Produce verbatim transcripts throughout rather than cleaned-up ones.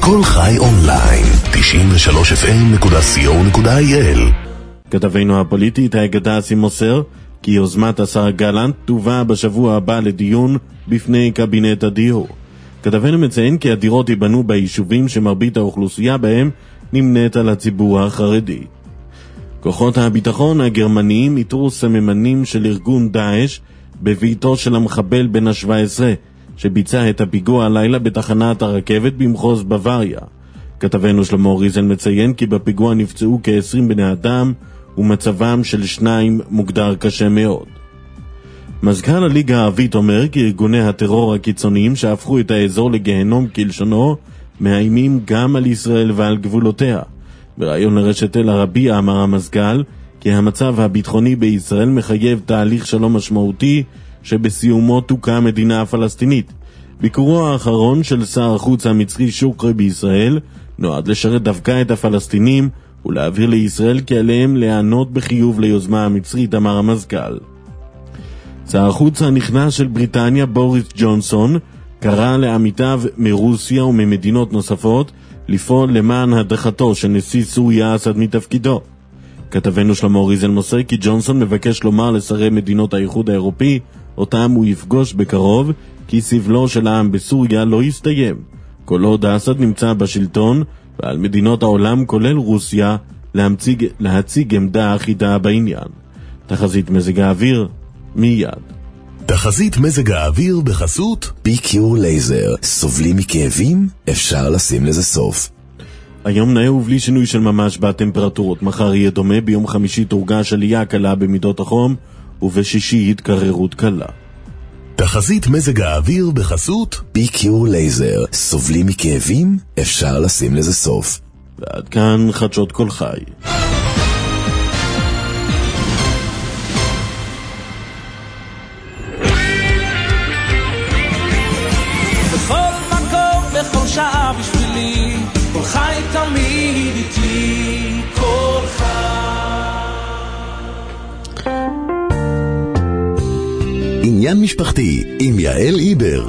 כל חי אונליין, תשעים ושלוש אף אם נקודה סי או נקודה איי אל. כתבנו הפוליטית האגדסי מוסר כי יוזמת השר גלנט תובא בשבוע הבא לדיון בפני קבינט הדיור. כתבנו מציין כי הדירות ייבנו ביישובים שמרבית האוכלוסייה בהם נמנית על הציבור החרדי. כוחות הביטחון הגרמניים איתרו סממנים של ארגון דאעש בביתו של המחבל בן ה-שבע עשרה שביצע את הפיגוע הלילה בתחנת הרכבת במחוז בוואריה. כתבנו שלמה ריזל מציין כי בפיגוע נפצעו כ-עשרים בני אדם ומצבם של שניים מוגדר קשה מאוד. מזכ"ל הליגה הערבית אומר כי ארגוני הטרור הקיצוניים שהפכו את האזור לגהנום כלשונו מאיימים גם על ישראל ועל גבולותיה. ברעיון לרשת אל ערבי אמר המזכ"ל כי המצב הביטחוני בישראל מחייב תהליך שלום משמעותי שבסיומו תוקם מדינה פלסטינית. ביקורו האחרון של שר החוץ המצרי שוקרי בישראל נועד לשרת דווקא את הפלסטינים ולהעביר לישראל כי עליהם להיענות בחיוב ליוזמה המצרית, אמר המזכ"ל. שר החוץ הנכנס של בריטניה בוריס ג'ונסון קרא לעמיתיו מרוסיה וממדינות נוספות לפעול למען הדחתו של נשיא סוריה אסד מתפקידו. כתבנו שלמה ריזל מוסר כי ג'ונסון מבקש לומר לשרי מדינות האיחוד האירופי אותם הוא יפגוש בקרוב כי סבלו של העם בסוריה לא יסתיים כל עוד אסד נמצא בשלטון, ועל מדינות העולם כולל רוסיה להציג, להציג עמדה אחידה בעניין. תחזית מזג האוויר מיד. תחזית מזג האוויר בחסות פי קיו לייזר. סובלים מכאבים? אפשר לשים לזה סוף. היום נאה ובלי שינוי של ממש בטמפרטורות. מחר יהיה דומה, ביום חמישי תורגש עלייה קלה במידות החום ובשישי התקררות קלה. תחזית מזג האוויר בחסות פי קיו לייזר. סובלים מכאבים? אפשר לשים לזה סוף. ועד כאן חדשות כל חי. בכל מקום, בכל שעה בשבילי, כל חי תמיד איתי, כל חי. עניין משפחתי עם יעל איבר.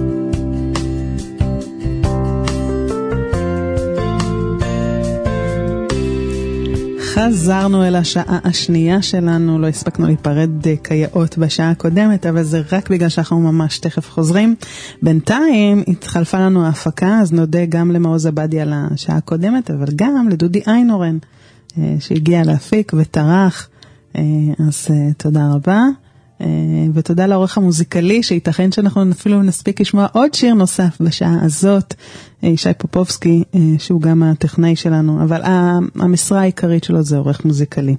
חזרנו אל השעה השנייה שלנו, לא הספקנו להיפרד כיאות בשעה הקודמת, אבל זה רק בגלל שאנחנו ממש תכף חוזרים. בינתיים התחלפה לנו ההפקה, אז נודה גם למעוז עבדי על השעה הקודמת, אבל גם לדודי איינורן שהגיע להפיק וטרח, אז תודה רבה. ותודה לעורך המוזיקלי שייתכן שאנחנו אפילו נספיק לשמוע עוד שיר נוסף בשעה הזאת, ישי פופובסקי שהוא גם הטכנאי שלנו, אבל המשרה העיקרית שלו זה עורך מוזיקלי.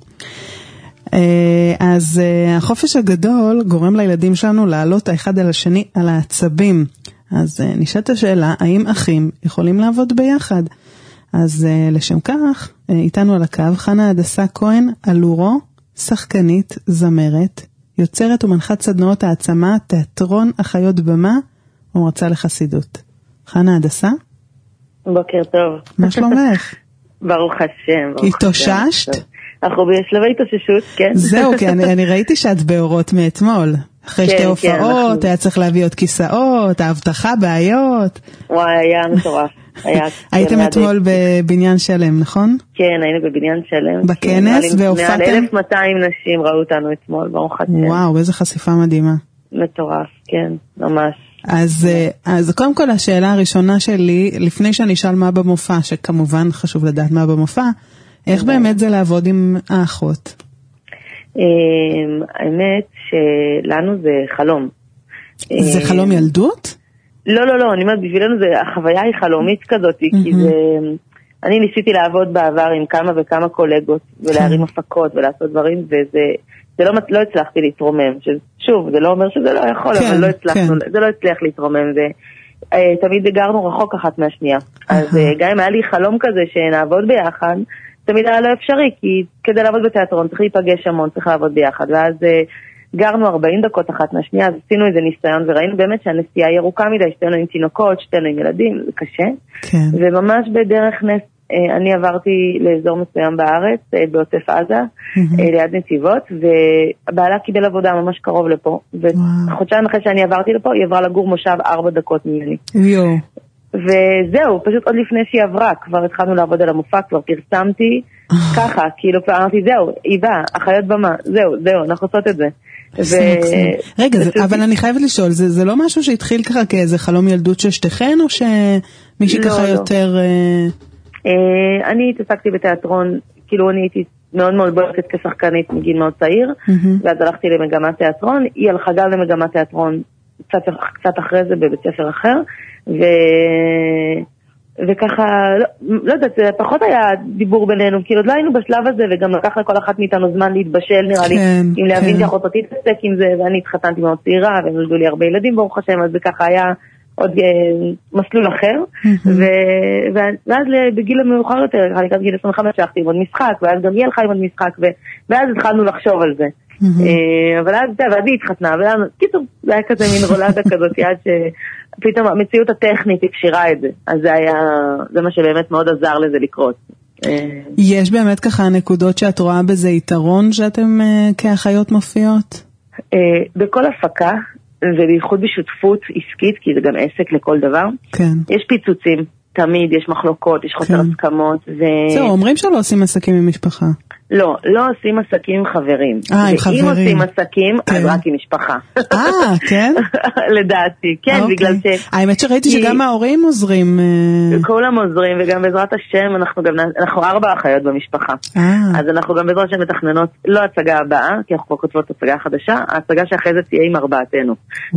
אז החופש הגדול גורם לילדים שלנו לעלות האחד על השני על העצבים, אז נשאלת השאלה האם אחים יכולים לעבוד ביחד. אז לשם כך איתנו על הקו חנה הדסה כהן אלורו, שחקנית, זמרת, יוצרת ומנחת סדנאות העצמה, תיאטרון החיות במה ומרצה לחסידות. חנה הדסה? בוקר טוב. מה שלומך? ברוך השם. התאוששת? אנחנו בשלבי התאוששות, כן. זהו, כי אני, אני ראיתי שאת באורות מאתמול. אחרי שתי הופעות, היה צריך להביא עוד כיסאות, ההבטחה, בעיות. וואי, היה מטורף. הייתם אתמול בבניין שלם, נכון? כן, היינו בבניין שלם. בכנס, והופעתם? מעל אלף מאתיים נשים ראו אותנו אתמול, ברוך השם. וואו, איזה חשיפה מדהימה. מטורף, כן, ממש. אז, אז קודם כל השאלה הראשונה שלי, לפני שאני אשאל מה במופע, שכמובן חשוב לדעת מה במופע, איך באמת זה לעבוד עם האחות? האמת שלנו זה חלום. זה חלום ילדות? לא, לא, לא, אני אומרת, בשבילנו זה, החוויה היא חלומית כזאת, כי זה, אני ניסיתי לעבוד בעבר עם כמה וכמה קולגות, ולהרים הפקות ולעשות דברים, וזה, זה לא, לא הצלחתי להתרומם, שוב, זה לא אומר שזה לא יכול, אבל לא הצלחנו, זה לא הצליח להתרומם, זה, תמיד הגרנו רחוק אחת מהשנייה, אז גם אם היה לי חלום כזה שנעבוד ביחד, תמיד היה לא אפשרי, כי כדי לעבוד בתיאטרון צריך להיפגש המון, צריך לעבוד ביחד, ואז גרנו ארבעים דקות אחת מהשנייה, אז עשינו איזה ניסיון, וראינו באמת שהנסיעה היא ארוכה מדי, שתינו עם תינוקות, שתינו עם ילדים, זה קשה. כן. וממש בדרך נס, אני עברתי לאזור מסוים בארץ, בעוטף עזה, mm-hmm. ליד נתיבות, ובעלה קיבל עבודה ממש קרוב לפה, וחודשיים אחרי שאני עברתי לפה, היא עברה לגור מושב ארבע דקות ממני. יו. וזהו, פשוט עוד לפני שהיא עברה, כבר התחלנו לעבוד על המופע, כבר פרסמתי ככה, כאילו כבר אמרתי, זהו, היא באה, אחיות במה, זהו, זהו, אנחנו עושות את זה. רגע, אבל אני חייבת לשאול, זה לא משהו שהתחיל ככה כאיזה חלום ילדות של שתיכן, או שמישהי ככה יותר... אני התעסקתי בתיאטרון, כאילו אני הייתי מאוד מאוד בולטת כשחקנית מגיל מאוד צעיר, ואז הלכתי למגמת תיאטרון, היא הלכה גם למגמת תיאטרון קצת אחרי זה בבית ספר אחר, ו... וככה, לא, לא יודעת, זה פחות היה דיבור בינינו, כי עוד לא היינו בשלב הזה, וגם לקח לכל אחת מאיתנו זמן להתבשל, נראה לי, כן, אם להבין כן. שאחות אותי תתעסק עם זה, ואני התחתנתי מאוד צעירה, ונולדו לי הרבה ילדים ברוך השם, אז זה ככה היה עוד אה, מסלול אחר, ו... ואז בגיל המאוחר יותר, לקראת גיל עשרים וחמש הלכתי עם עוד משחק, ואז גם היא הלכה עם עוד משחק, ו... ואז התחלנו לחשוב על זה. אבל אז, ואז היא התחתנה, וקיצור, זה היה כזה מין רולדה כזאת, עד שפתאום המציאות הטכנית הקשירה את זה, אז זה היה, זה מה שבאמת מאוד עזר לזה לקרות. יש באמת ככה נקודות שאת רואה בזה יתרון שאתם כאחיות מופיעות? בכל הפקה, ובייחוד בשותפות עסקית, כי זה גם עסק לכל דבר, יש פיצוצים, תמיד יש מחלוקות, יש חוסר הסכמות. זהו, אומרים שלא עושים עסקים עם משפחה. לא, לא עושים עסקים עם חברים. אה, עם חברים. ואם עושים עסקים, אז רק עם משפחה. אה, כן? לדעתי, כן, בגלל ש... האמת שראיתי שגם ההורים עוזרים. כולם עוזרים, וגם בעזרת השם, אנחנו ארבע אחיות במשפחה. אז אנחנו גם בעזרת השם מתכננות, לא הצגה הבאה, כי אנחנו כותבות הצגה חדשה, ההצגה שאחרי זה תהיה עם ארבעתנו.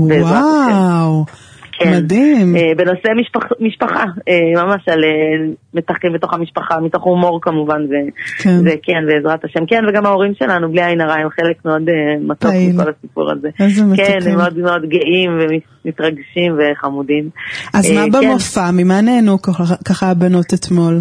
וואו. כן. מדהים. בנושא משפח, משפחה, ממש על מתחקים בתוך המשפחה, מתוך הומור כמובן, כן. וכן, בעזרת השם, כן, וגם ההורים שלנו, בלי עין הרע, הם חלק מאוד מתוק מכל הסיפור הזה. איזה מתוקים. כן, הם מאוד מאוד גאים ומתרגשים וחמודים. אז מה במופע? ממה נהנו ככה הבנות אתמול?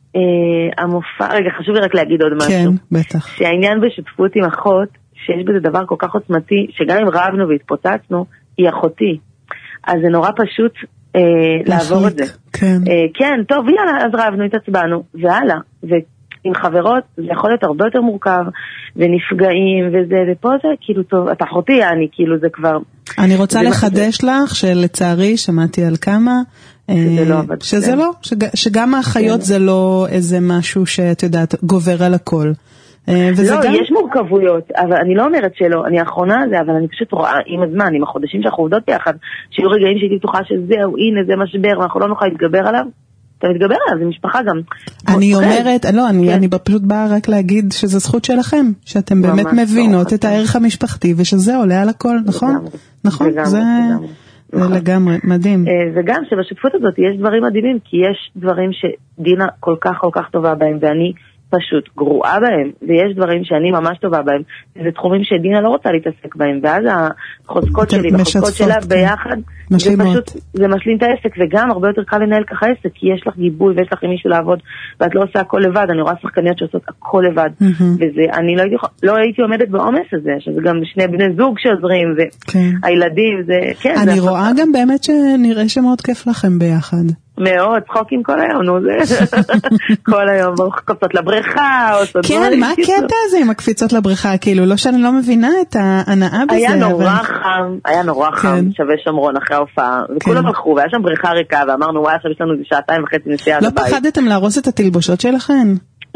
המופע, רגע, חשוב לי רק להגיד עוד משהו. כן, בטח. שהעניין בשותפות עם אחות, שיש בזה דבר כל כך עוצמתי, שגם אם רבנו והתפוצצנו, היא אחותי. אז זה נורא פשוט אה, לעבור את זה. כן. אה, כן, טוב, יאללה, אז רבנו, התעצבנו, והלאה. ועם חברות זה יכול להיות הרבה יותר מורכב, ונפגעים, וזה, ופה זה, כאילו, טוב, אתה אחותי, אני, כאילו, זה כבר... אני רוצה לחדש לך, שלצערי, שמעתי על כמה, שזה לא עבד. שזה לא, שגם האחיות זה לא איזה משהו שאת יודעת, גובר על הכל. לא, גם... יש מורכבויות, אבל אני לא אומרת שלא, אני האחרונה על זה, אבל אני פשוט רואה עם הזמן, עם החודשים שאנחנו עובדות ביחד, שיהיו רגעים שהייתי בטוחה שזהו, הנה, זה משבר, ואנחנו לא נוכל להתגבר עליו, אתה מתגבר עליו, זה משפחה גם. אני אומרת, לא, אני, אני פשוט באה רק להגיד שזה זכות שלכם, שאתם באמת מבינות את הערך המשפחתי, ושזה עולה על הכל, נכון? נכון, זה... זה לגמרי, מדהים. וגם שבשותפות הזאת יש דברים מדהימים, כי יש דברים שדינה כל כך כל כך טובה בהם, ואני פשוט גרועה בהם, ויש דברים שאני ממש טובה בהם, זה תחומים שדינה לא רוצה להתעסק בהם, ואז החוזקות שלי והחוזקות שלה ביחד, זה פשוט, זה משלים את העסק, וגם הרבה יותר קל לנהל ככה עסק, כי יש לך גיבוי ויש לך עם מישהו לעבוד, ואת לא עושה הכל לבד, אני רואה שחקניות שעושות הכל לבד, וזה, אני לא הייתי, לא הייתי עומדת בעומס הזה, שזה גם שני בני זוג שעוזרים, והילדים, זה, כן. אני רואה גם באמת שנראה שמאוד כיף לכם ביחד. מאוד, צחוקים כל היום, נו זה, כל היום, קופצות לבריכה, כן, מה הקטע הזה עם הקפיצות לבריכה, כאילו, לא שאני לא מבינה את ההנאה בזה. היה נורא חם, היה נורא חם, שווה שומרון אחרי ההופעה, וכולם הלכו, והיה שם בריכה ריקה, ואמרנו, וואי, עכשיו יש לנו שעתיים וחצי נסיעה לבית. לא פחדתם להרוס את התלבושות שלכם?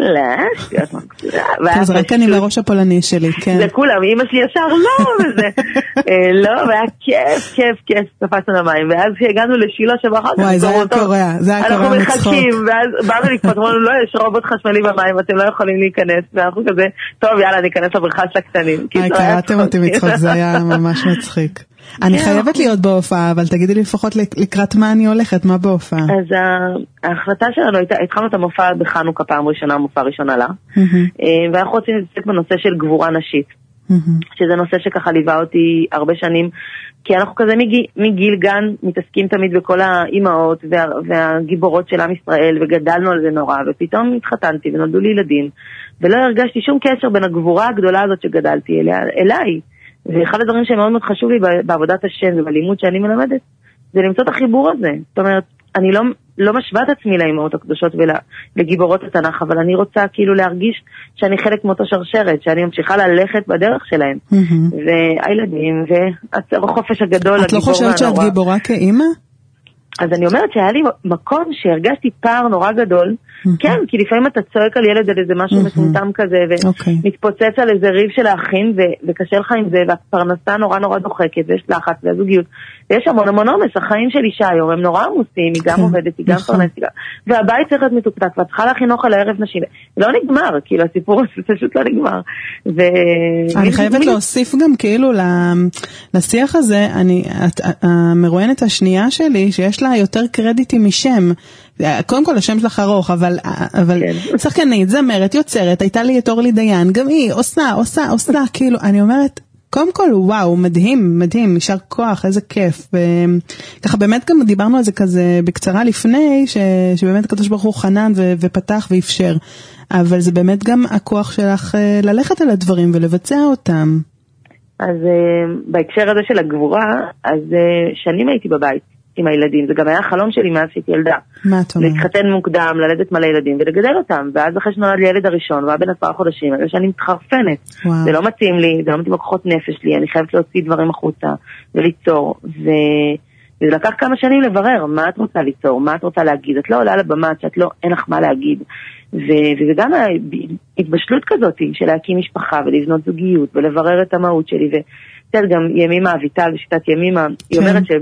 לא, אז רק אני לראש הפולני שלי, כן. זה כולם, אמא שלי ישר לא, וזה, לא, והיה כיף, כיף, כיף, תפסנו למים, ואז כשהגענו לשילה שבאחר, וואי, זה היה קורע, זה היה קורע מצחוק. אנחנו מחכים, ואז באנו לקפות, אמרנו, לא, יש רובוט חשמלי במים, אתם לא יכולים להיכנס, ואנחנו כזה, טוב, יאללה, ניכנס לבריכה של הקטנים. היי, קראתם אותי מצחוק, זה היה ממש מצחיק. אני חייבת להיות בהופעה, אבל תגידי לי לפחות לקראת מה אני הולכת, מה בהופעה? אז ההחלטה שלנו הייתה, התחלנו את המופע בחנוכה פעם ראשונה, מופע ראשונה לה, ואנחנו רוצים להתעסק בנושא של גבורה נשית, שזה נושא שככה ליווה אותי הרבה שנים, כי אנחנו כזה מגיל גן מתעסקים תמיד בכל האימהות והגיבורות של עם ישראל, וגדלנו על זה נורא, ופתאום התחתנתי ונולדו לי ילדים, ולא הרגשתי שום קשר בין הגבורה הגדולה הזאת שגדלתי אליי. ואחד הדברים שמאוד מאוד חשוב לי בעבודת השם ובלימוד שאני מלמדת, זה למצוא את החיבור הזה. זאת אומרת, אני לא, לא משווה את עצמי לאימהות הקדושות ולגיבורות התנ"ך, אבל אני רוצה כאילו להרגיש שאני חלק מאותו שרשרת, שאני ממשיכה ללכת בדרך שלהם. והילדים, והחופש הגדול, את לא חושבת שאת גיבורה כאימא? אז אני אומרת שהיה לי מקום שהרגשתי פער נורא גדול, כן, כי לפעמים אתה צועק על ילד על איזה משהו מסונתם כזה, ומתפוצץ על איזה ריב של האחים, וקשה לך עם זה, והפרנסה נורא נורא דוחקת, ויש לחץ והזוגיות, ויש המון המון עומס, החיים של אישה היום הם נורא עמוסים, היא גם עובדת, היא גם פרנסת, והבית צריך להיות מתוקתק, ואת צריכה להכין אוכל לערב נשים, לא נגמר, כאילו הסיפור הזה פשוט לא נגמר. אני חייבת להוסיף גם כאילו לשיח הזה, המרואיינת השנייה שלי, שיש לה יותר קרדיטים משם, קודם כל השם שלך ארוך, אבל, אבל שחקנית, זמרת, יוצרת, הייתה לי את אורלי דיין, גם היא עושה, עושה, עושה, כאילו, אני אומרת, קודם כל, וואו, מדהים, מדהים, יישר כוח, איזה כיף. וככה באמת גם דיברנו על זה כזה בקצרה לפני, ש, שבאמת הקדוש ברוך הוא חנן ו, ופתח ואפשר. אבל זה באמת גם הכוח שלך ללכת על הדברים ולבצע אותם. אז בהקשר הזה של הגבורה, אז שנים הייתי בבית עם הילדים, זה גם היה חלום שלי מאז שהייתי ילדה. מה את אומרת? להתחתן מוקדם, ללדת מלא ילדים ולגדל אותם, ואז אחרי שנולד לי ילד הראשון, והיה בין עשרה חודשים, אני שאני מתחרפנת. וואו. זה לא מתאים לי, זה לא מתאים בכוחות נפש לי, אני חייבת להוציא דברים החוצה וליצור, ו... וזה לקח כמה שנים לברר, מה את רוצה ליצור, מה את רוצה להגיד, את לא עולה לבמה, שאת לא, אין לך מה להגיד, ו... וזה גם התבשלות כזאת, של להקים משפחה ולבנות זוגיות, ולברר את המהות שלי, וקצת גם ימימה, אביטל ושיטת ימימה, היא אומרת ש...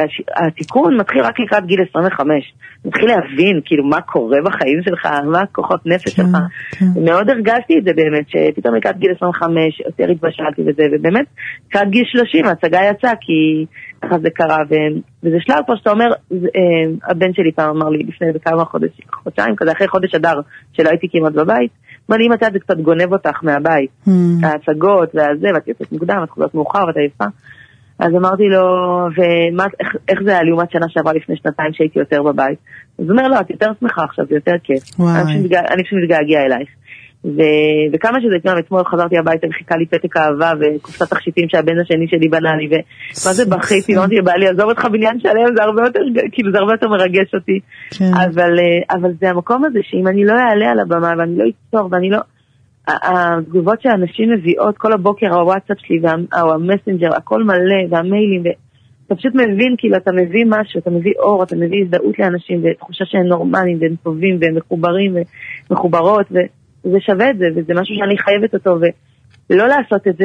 התיקון מתחיל רק לקראת גיל עשרים וחמש, מתחיל להבין כאילו מה קורה בחיים שלך, מה כוחות נפש שלך, מאוד הרגשתי את זה באמת, שפתאום לקראת גיל עשרים וחמש יותר התבשלתי וזה, ובאמת לקראת גיל שלושים ההצגה יצאה, כי ככה זה קרה, וזה שלב פה שאתה אומר, הבן שלי פעם אמר לי לפני כמה חודשיים, כזה אחרי חודש אדר שלא הייתי כמעט בבית, מה לי אם אתה זה קצת גונב אותך מהבית, ההצגות והזה, ואת יוצאת מוקדם, את חוזרת מאוחר ואת עייפה, אז אמרתי לו, ומה, איך, איך זה היה לעומת שנה שעברה לפני שנתיים שהייתי יותר בבית? אז הוא אומר, לא, את יותר שמחה עכשיו, זה יותר כיף. אני פשוט מתגעגע אלייך. ו, וכמה שזה גם אתמול חזרתי הביתה וחיכה לי פתק אהבה וקופסת תכשיטים שהבן השני שלי בנה לי, ומה זה בכיתי, לא אמרתי לבעלי, עזוב אותך בניין שלם, זה הרבה יותר, כאילו זה הרבה יותר מרגש אותי. אבל, אבל זה המקום הזה שאם אני לא אעלה על הבמה ואני לא אצטור ואני לא... התגובות שהאנשים מביאות כל הבוקר, הוואטסאפ שלי או המסנג'ר, הכל מלא, והמיילים, ואתה פשוט מבין, כאילו אתה מביא משהו, אתה מביא אור, אתה מביא הזדהות לאנשים, ותחושה שהם נורמליים, והם טובים, והם מחוברים, ומחוברות, וזה שווה את זה, וזה משהו שאני חייבת אותו, ולא לעשות את זה,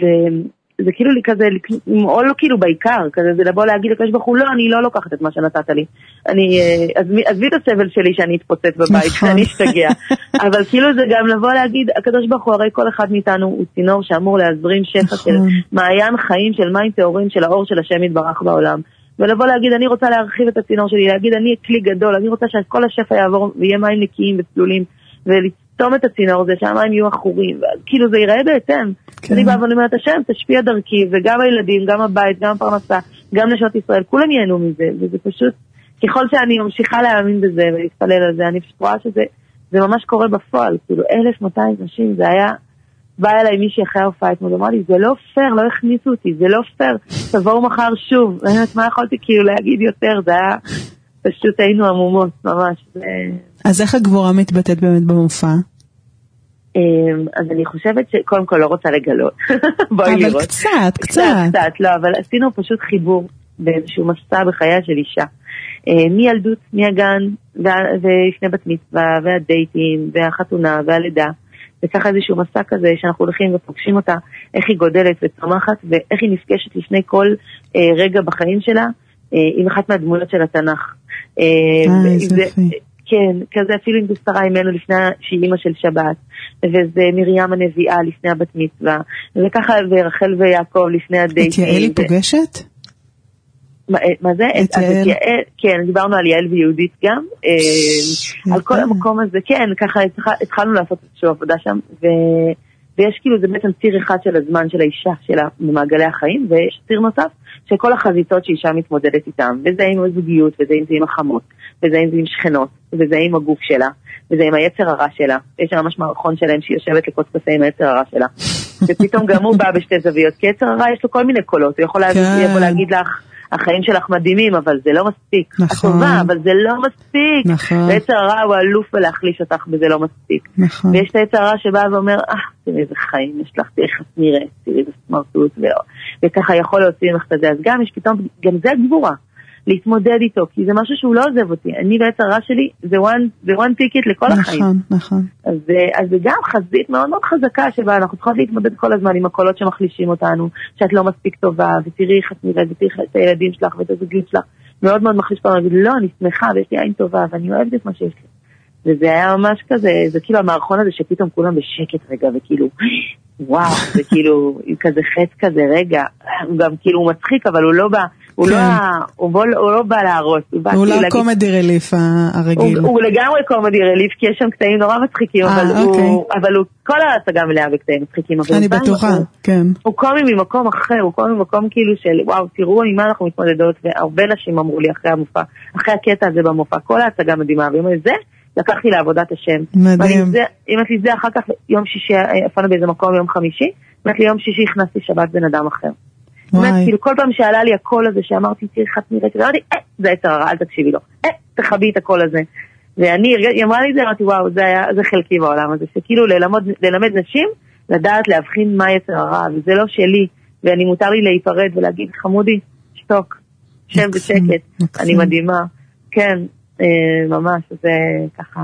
וזה כאילו לי כזה, או לא כאילו בעיקר, כזה זה לבוא להגיד לקדוש ברוך הוא, לא, אני לא לוקחת את מה שנתת לי, אני, עזבי את הסבל שלי שאני אתפוצץ בבית, שאני אשתגע, אבל כאילו זה גם לבוא להגיד, הקדוש ברוך הוא, הרי כל אחד מאיתנו הוא צינור שאמור להזרים שפע של מעיין חיים, של מים טהורים, של האור של השם יתברך בעולם, ולבוא להגיד, אני רוצה להרחיב את הצינור שלי, להגיד, אני כלי גדול, אני רוצה שכל השפע יעבור, ויהיה מים נקיים וצלולים, ולסתום את הצינור הזה, שהמים יהיו אחורים, כאילו זה ייראה בהתאם. אני באה ואני אומרת, השם, תשפיע דרכי, וגם הילדים, גם הבית, גם הפרנסה, גם נשות ישראל, כולם ייהנו מזה, וזה פשוט, ככל שאני ממשיכה להאמין בזה ולהתפלל על זה, אני פשוט רואה שזה זה ממש קורה בפועל, כאילו אלף מאתיים נשים, זה היה, בא אליי מישהי אחרי ההופעה, אתמול אמר לי, זה לא פייר, לא הכניסו אותי, זה לא פייר, תבואו מחר שוב, ואני אומרת, מה יכולתי כאילו להגיד יותר, זה היה, פשוט היינו עמומות, ממש. אז איך הגבורה מתבטאת באמת במופע? אז אני חושבת שקודם כל לא רוצה לגלות, בואי לראות. אבל קצת, קצת. קצת, לא, אבל עשינו פשוט חיבור באיזשהו מסע בחייה של אישה. מילדות, מהגן, ולפני בת מצווה, והדייטים, והחתונה, והלידה, וככה איזשהו מסע כזה שאנחנו הולכים ופוגשים אותה, איך היא גודלת וצומחת, ואיך היא נפגשת לפני כל רגע בחיים שלה, עם אחת מהדמויות של התנ"ך. אה, איזה יפה. כן, כזה אפילו עם בשרה אימנו לפני שהיא אימא של שבת, וזה מרים הנביאה לפני הבת מצווה, וככה ורחל ויעקב לפני הדייטים. את יעל היא פוגשת? מה, מה זה? את יעל? כן, דיברנו על יעל ויהודית גם, על כל המקום הזה, כן, ככה התחלנו לעשות איזושהי עבודה שם, ויש כאילו, זה בעצם ציר אחד של הזמן של האישה שלה במעגלי החיים, ויש ציר נוסף של כל החזיתות שאישה מתמודדת איתם, וזה עם הזוגיות, וזה עם זה עם החמות, וזה עם זה עם שכנות, וזה עם הגוף שלה, וזה עם היצר הרע שלה. יש שם ממש מערכון שלהם שהיא יושבת לקוץ קפה עם היצר הרע שלה. ופתאום גם הוא בא בשתי זוויות, כי היצר הרע יש לו כל מיני קולות, הוא יכול להגיד, יכול להגיד לך, החיים שלך מדהימים, אבל זה לא מספיק. נכון. הטובה, אבל זה לא מספיק. נכון. והיצר הרע הוא אלוף ולהחליש אותך, וזה לא מספיק. נכון. ויש את היצר הרע שבא ואומר, אה, תראי איזה חיים, יש לך, תראי איך את נראית, תראי איזה סמרטות, וככה יכול להוציא ממך את זה. אז גם יש פתאום, גם זה גבורה. להתמודד איתו, כי זה משהו שהוא לא עוזב אותי. אני בעצם הרע שלי, זה one, זה one ticket לכל נכון, החיים. נכון, נכון. אז, אז זה גם חזית מאוד מאוד חזקה, שבה אנחנו צריכות להתמודד כל הזמן עם הקולות שמחלישים אותנו, שאת לא מספיק טובה, ותראי איך את נראית, ותראי את הילדים שלך ואת הזוגית שלך, מאוד מאוד מחליש פעם, להגיד, לא, אני שמחה, ויש לי עין טובה, ואני אוהבת את מה שיש לי. וזה היה ממש כזה, זה כאילו המערכון הזה שפתאום כולם בשקט רגע, וכאילו, וואו, זה כאילו, כזה חץ כזה רגע, הוא גם כאילו הוא מצחיק, אבל הוא לא בא, הוא לא בא להרוס. הוא לא קומדי רליף הרגיל. הוא לגמרי קומדי רליף, כי יש שם קטעים נורא מצחיקים, אבל הוא, כל ההצגה מלאה בקטעים מצחיקים. אני בטוחה, כן. הוא קומי ממקום אחר, הוא קומי ממקום כאילו של, וואו, תראו עם מה אנחנו מתמודדות, והרבה נשים אמרו לי אחרי המופע, אחרי הקטע הזה במופע, כל ההצגה מדהימה, ואומר, זה לקחתי לעבודת השם. מדהים. אם את לי זה אחר כך, יום שישי, אפנו באיזה מקום יום חמישי, אם את לי יום שישי הכנסתי שבת בן אדם אחר. באמת, כאילו כל פעם שעלה לי הקול הזה שאמרתי, תראי חת נראית, ואמרתי, אה, זה יצר הרע, אל תקשיבי לו, אה, תחבי את הקול הזה. ואני, היא אמרה לי את זה, אמרתי, וואו, זה היה, זה חלקי בעולם הזה, שכאילו ללמוד, ללמד נשים, לדעת להבחין מה יצר הרע, וזה לא שלי, ואני מותר לי להיפרד ולהגיד, חמודי, שתוק, שם בשקט, אני מדהימה, כן, ממש, זה ככה,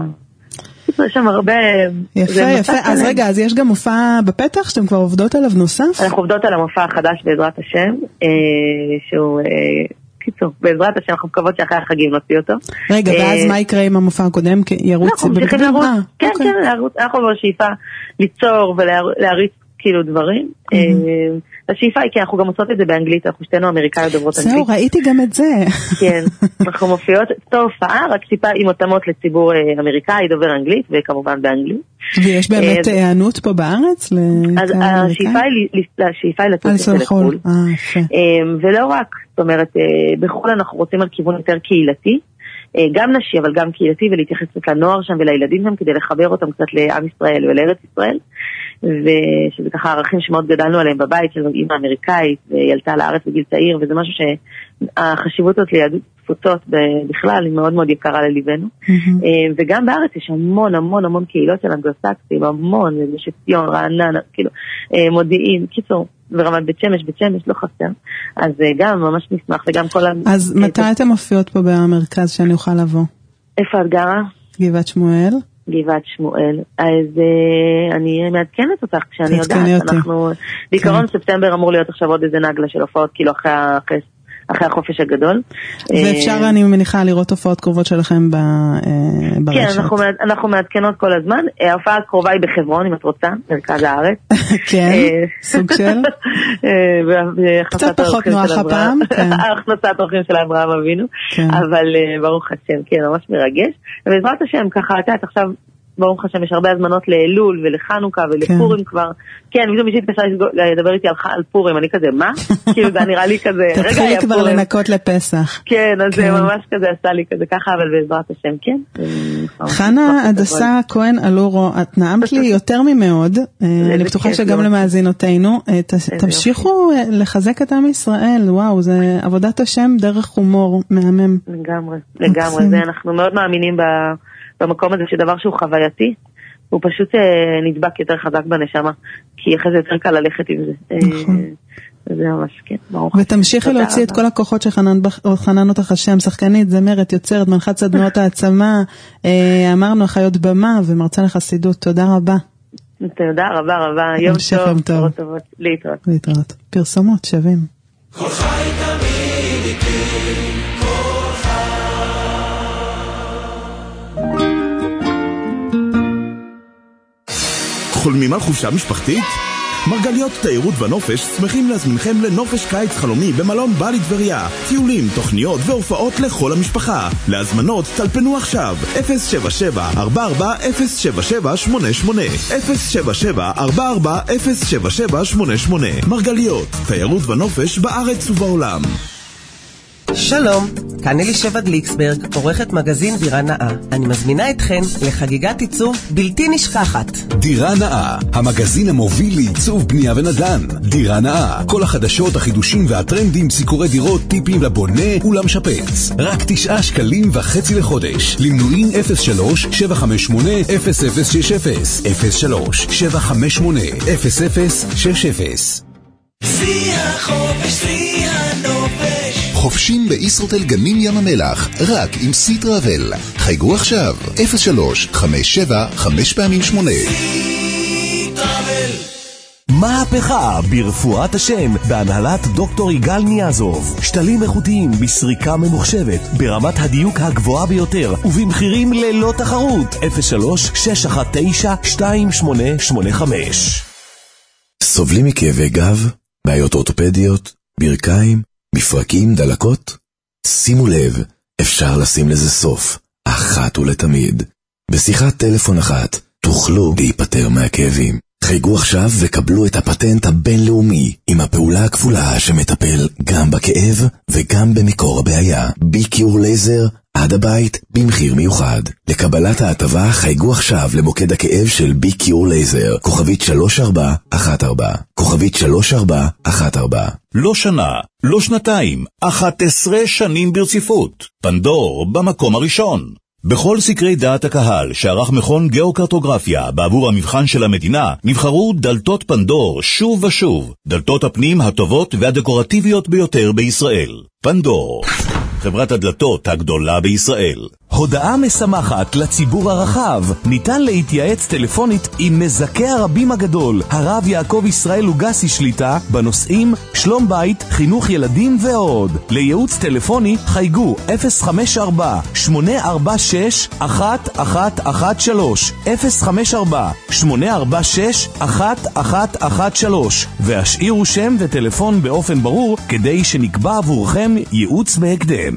יש שם הרבה... יפה, יפה, אז רגע, אז יש גם מופע בפתח שאתם כבר עובדות עליו נוסף? אנחנו עובדות על המופע החדש בעזרת השם, שהוא, קיצור, בעזרת השם אנחנו מקוות שאחרי החגים נוציא אותו. רגע, ואז מה יקרה עם המופע הקודם? ירוץ במקדם? כן, כן, אנחנו בשאיפה ליצור ולהריץ כאילו דברים. השאיפה היא כי אנחנו גם עושות את זה באנגלית, אנחנו שתינו אמריקאיות דוברות אנגלית. זהו, ראיתי גם את זה. כן, אנחנו מופיעות את ההופעה, רק טיפה עם אותמות לציבור אמריקאי דובר אנגלית, וכמובן באנגלית. ויש באמת הענות פה בארץ? אז השאיפה היא לטוס לחול. ולא רק, זאת אומרת, בחול אנחנו רוצים על כיוון יותר קהילתי, גם נשי, אבל גם קהילתי, ולהתייחס קצת לנוער שם ולילדים שם, כדי לחבר אותם קצת לעם ישראל ולארץ ישראל. ושזה ככה ערכים שמאוד גדלנו עליהם בבית של אימא אמריקאית, והיא עלתה לארץ בגיל צעיר, וזה משהו שהחשיבות הזאת ליהדות תפוצות בכלל היא מאוד מאוד יקרה לליבנו. וגם בארץ יש המון המון המון קהילות של אנגלוסקסים, המון, יש ציון, רעננה, כאילו, מודיעין, קיצור, ורמת בית שמש, בית שמש לא חסר. אז גם ממש נשמח, וגם כל... אז מתי אתם מופיעות פה במרכז שאני אוכל לבוא? איפה את גרה? גבעת שמואל. גבעת שמואל, אז uh, אני מעדכנת אותך כשאני יודעת, אנחנו, בעיקרון ספטמבר אמור להיות עכשיו עוד איזה נגלה של הופעות, כאילו אחרי, אחרי, אחרי החופש הגדול. ואפשר, uh, אני מניחה, לראות הופעות קרובות שלכם ב, uh, ברשת. כן, אנחנו, אנחנו מעדכנות כל הזמן, ההופעה הקרובה היא בחברון, אם את רוצה, מרכז הארץ. כן, סוג של. קצת פחות נוח הפעם. הכנסת אורחים של אברהם אבינו, אבל ברוך השם, כן, ממש מרגש. ובעזרת השם, ככה, את עכשיו, ברוך השם, יש הרבה הזמנות לאלול ולחנוכה ולפורים כבר. כן, פתאום מישהי התקשרה לדבר איתי על פורים, אני כזה, מה? כאילו זה נראה לי כזה, תתחילי כבר לנקות לפסח. כן, אז זה ממש כזה עשה לי כזה ככה, אבל בעזרת השם, כן. חנה הדסה כהן אלורו, את נעמת לי יותר ממאוד, אני בטוחה שגם למאזינותינו, תמשיכו לחזק את עם ישראל, וואו, זה עבודת השם דרך הומור מהמם. לגמרי, לגמרי, זה אנחנו מאוד מאמינים ב... במקום הזה שדבר שהוא חווייתי, הוא פשוט אה, נדבק יותר חזק בנשמה, כי אחרי זה יותר קל ללכת עם זה. נכון. אה, זה ממש, כן. ותמשיכי להוציא את כל הכוחות שחנן אותך השם, שחקנית, זמרת, יוצרת, מנחת סדנאות העצמה, אה, אמרנו אחיות במה ומרצה לחסידות, תודה רבה. תודה רבה רבה, יום טוב, טוב. טובות, להתראות. להתראות. פרסומות שווים. כל חי תמיד איתי. חולמים על חופשה משפחתית? מרגליות תיירות ונופש שמחים להזמינכם לנופש קיץ חלומי במלון בלי טבריה. טיולים, תוכניות והופעות לכל המשפחה. להזמנות טלפנו עכשיו אפס שבע שבע ארבע ארבע אפס שבע שבע שמונה שמונה אפס שבע שבע ארבע ארבע אפס שבע שבע שמונה שמונה. מרגליות, תיירות ונופש בארץ ובעולם. שלום, כאן אלישבע גליקסברג, עורכת מגזין דירה נאה. אני מזמינה אתכן לחגיגת עיצוב בלתי נשכחת. דירה נאה, המגזין המוביל לעיצוב בנייה ונדל"ן. דירה נאה, כל החדשות, החידושים והטרנדים, סיכורי דירות, טיפים לבונה ולמשפץ. רק תשעה שקלים וחצי לחודש. למנויים אפס שלוש שבע חמש שמונה אפס אפס שש אפס אפס שלוש שבע חמש שמונה אפס אפס שש אפס. שיא החופש, שיא הנופש. חופשים בישרוטל גנים ים המלח, רק עם סי טראבל. חייגו עכשיו, אפס שלוש חמש שבע חמש פעמים שמונה. מהפכה ברפואת השם בהנהלת דוקטור יגאל ניאזוב. שתלים איכותיים בסריקה ממוחשבת ברמת הדיוק הגבוהה ביותר ובמחירים ללא תחרות. אפס שלוש שש אחת תשע שתיים שמונה שמונה חמש. סובלים מכאבי גב, בעיות אורתופדיות, ברכיים, מפרקים, דלקות? שימו לב, אפשר לשים לזה סוף, אחת ולתמיד. בשיחת טלפון אחת תוכלו להיפטר מהכאבים. חייגו עכשיו וקבלו את הפטנט הבינלאומי עם הפעולה הכפולה שמטפל גם בכאב וגם במקור הבעיה. ביקיור לייזר עד הבית במחיר מיוחד. לקבלת ההטבה חייגו עכשיו למוקד הכאב של ביקיור לייזר, כוכבית שלוש ארבע אחת ארבע, כוכבית שלוש ארבע אחת ארבע. לא שנה, לא שנתיים, אחת עשרה שנים ברציפות. פנדור במקום הראשון. בכל סקרי דעת הקהל שערך מכון גיאוקרטוגרפיה בעבור המבחן של המדינה, נבחרו דלתות פנדור שוב ושוב, דלתות הפנים הטובות והדקורטיביות ביותר בישראל. פנדור, חברת הדלתות הגדולה בישראל. הודעה משמחת לציבור הרחב. ניתן להתייעץ טלפונית עם מזכה הרבים הגדול, הרב יעקב ישראל לוגסי שליטה, בנושאים שלום בית, חינוך ילדים ועוד. לייעוץ טלפוני חייגו אפס חמש ארבע שמונה ארבע שש אחת אחת אחת שלוש, אפס חמש ארבע שמונה ארבע שש אחת אחת אחת שלוש, והשאירו שם וטלפון באופן ברור כדי שנקבע עבורכם ייעוץ בהקדם.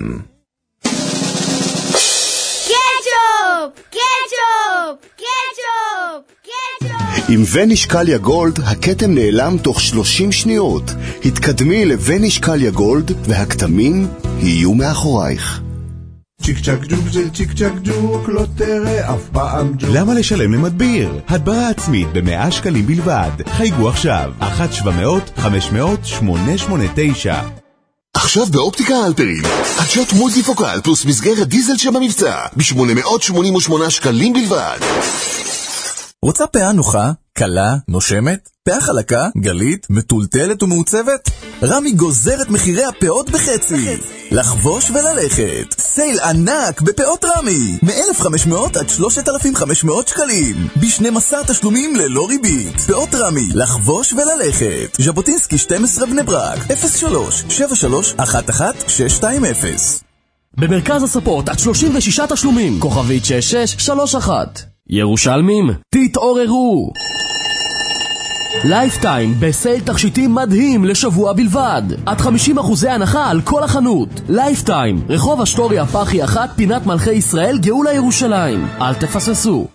קטשופ! קטשופ! קטשופ! עם וניש קליה גולד הכתם נעלם תוך שלושים שניות. התקדמי לוניש קליה גולד והכתמים יהיו מאחורייך. צ'יק צ'ק ג'וק זה צ'יק צ'ק ג'וק, לא תראה אף פעם ג'וק. למה לשלם למדביר? הדברה עצמית ב-מאה שקלים בלבד. חייגו עכשיו, אחת שבע מאות חמש מאות שמונה שמונה תשע. עכשיו באופטיקה אלפרין, עדשות מולטיפוקל פלוס מסגרת דיזל שבמבצע ב-שמונה מאות שמונים ושמונה שקלים בלבד. רוצה פאה נוחה, קלה, נושמת, פאה חלקה, גלית, מטולטלת ומעוצבת? רמי גוזר את מחירי הפאות בחצי. לחבוש וללכת. סייל ענק בפאות רמי. מ-אלף וחמש מאות עד שלושת אלפים וחמש מאות שקלים. ב-שנים עשר תשלומים ללא ריבית. פאות רמי. לחבוש וללכת. ז'בוטינסקי שתים עשרה בני ברק. אפס שלוש שבע שלוש אחת אחת שש שתיים אפס. במרכז הספורט עד שלושים ושישה תשלומים. כוכבית שש שש שלוש אחת. ירושלמים, תתעוררו! לייפטיים בסייל תכשיטים מדהים לשבוע בלבד. עד חמישים אחוזי הנחה על כל החנות. לייפטיים, רחוב אשטוריה פחי אחת, פינת מלכי ישראל, גאולה ירושלים. אל תפססו.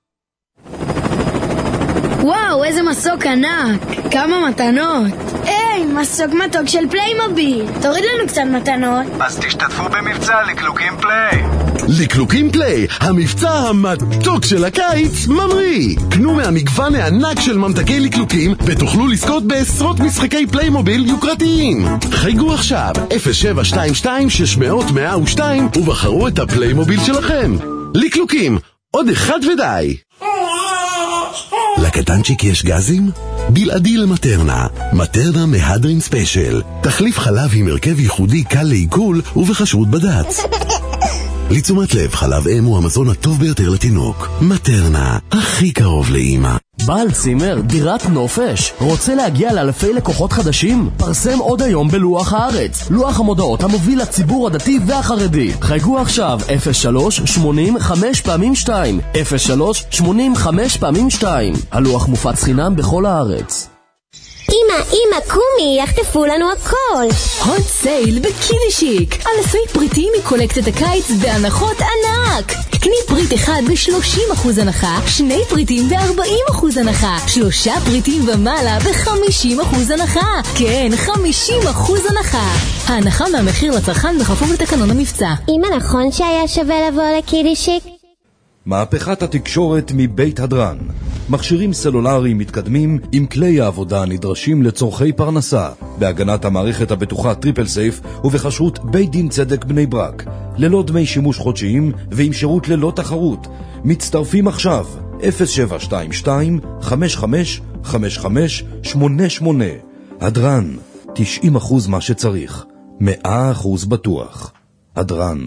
וואו, איזה מסוק ענק. כמה מתנות. היי, מסוק מתוק של פליימוביל. תוריד לנו קצת מתנות. אז תשתתפו במבצע לקלוקים פליי. לקלוקים פליי, המבצע המתוק של הקיץ ממריא. קנו מהמגוון הענק של ממתקי לקלוקים ותוכלו לזכות בעשרות משחקי פליימוביל יוקרתיים. חייגו עכשיו אפס שבע שתיים שתיים שש מאות מאה ושתיים ובחרו את הפליימוביל שלכם. לקלוקים, עוד אחד ודי. לקטנצ'יק יש גזים? בלעדי למטרנה. מטרנה מהדרין ספיישל. תחליף חלב עם הרכב ייחודי קל לעיכול ובחשבות בד"ץ. לתשומת לב, חלב אם הוא המזון הטוב ביותר לתינוק. מטרנה, הכי קרוב לאמא. בעל צימר, דירת נופש, רוצה להגיע לאלפי לקוחות חדשים? פרסם עוד היום בלוח הארץ, לוח המודעות המוביל לציבור הדתי והחרדי. חייגו עכשיו אפס שלוש שמונים חמש פעמים שתיים, אפס שלוש שמונים חמש פעמים שתיים. הלוח מופץ חינם בכל הארץ. אמא, אמא, קומי, יחטפו לנו הכל. הוט סייל בקינישיק. אלפי פריטים מקולקטת הקיץ בהנחות ענק. קני פריט אחד ב-שלושים אחוז הנחה, שני פריטים ב-ארבעים אחוז הנחה, שלושה פריטים ומעלה ב-חמישים אחוז הנחה. כן, חמישים אחוז הנחה. ההנחה מהמחיר לצרכן בכפוף לתקנון המבצע. אמא, נכון שהיה שווה לבוא לקינישיק? מהפכת התקשורת מבית הדרן. מכשירים סלולריים מתקדמים עם כלי העבודה הנדרשים לצורכי פרנסה, בהגנת המערכת הבטוחה טריפל סייף ובחשרות בית דין צדק בני ברק, ללא דמי שימוש חודשיים ועם שירות ללא תחרות. מצטרפים עכשיו אפס שבע שתיים שתיים חמש חמש חמש חמש שמונה שמונה. הדרן, תשעים אחוז מה שצריך. מאה אחוז בטוח. הדרן.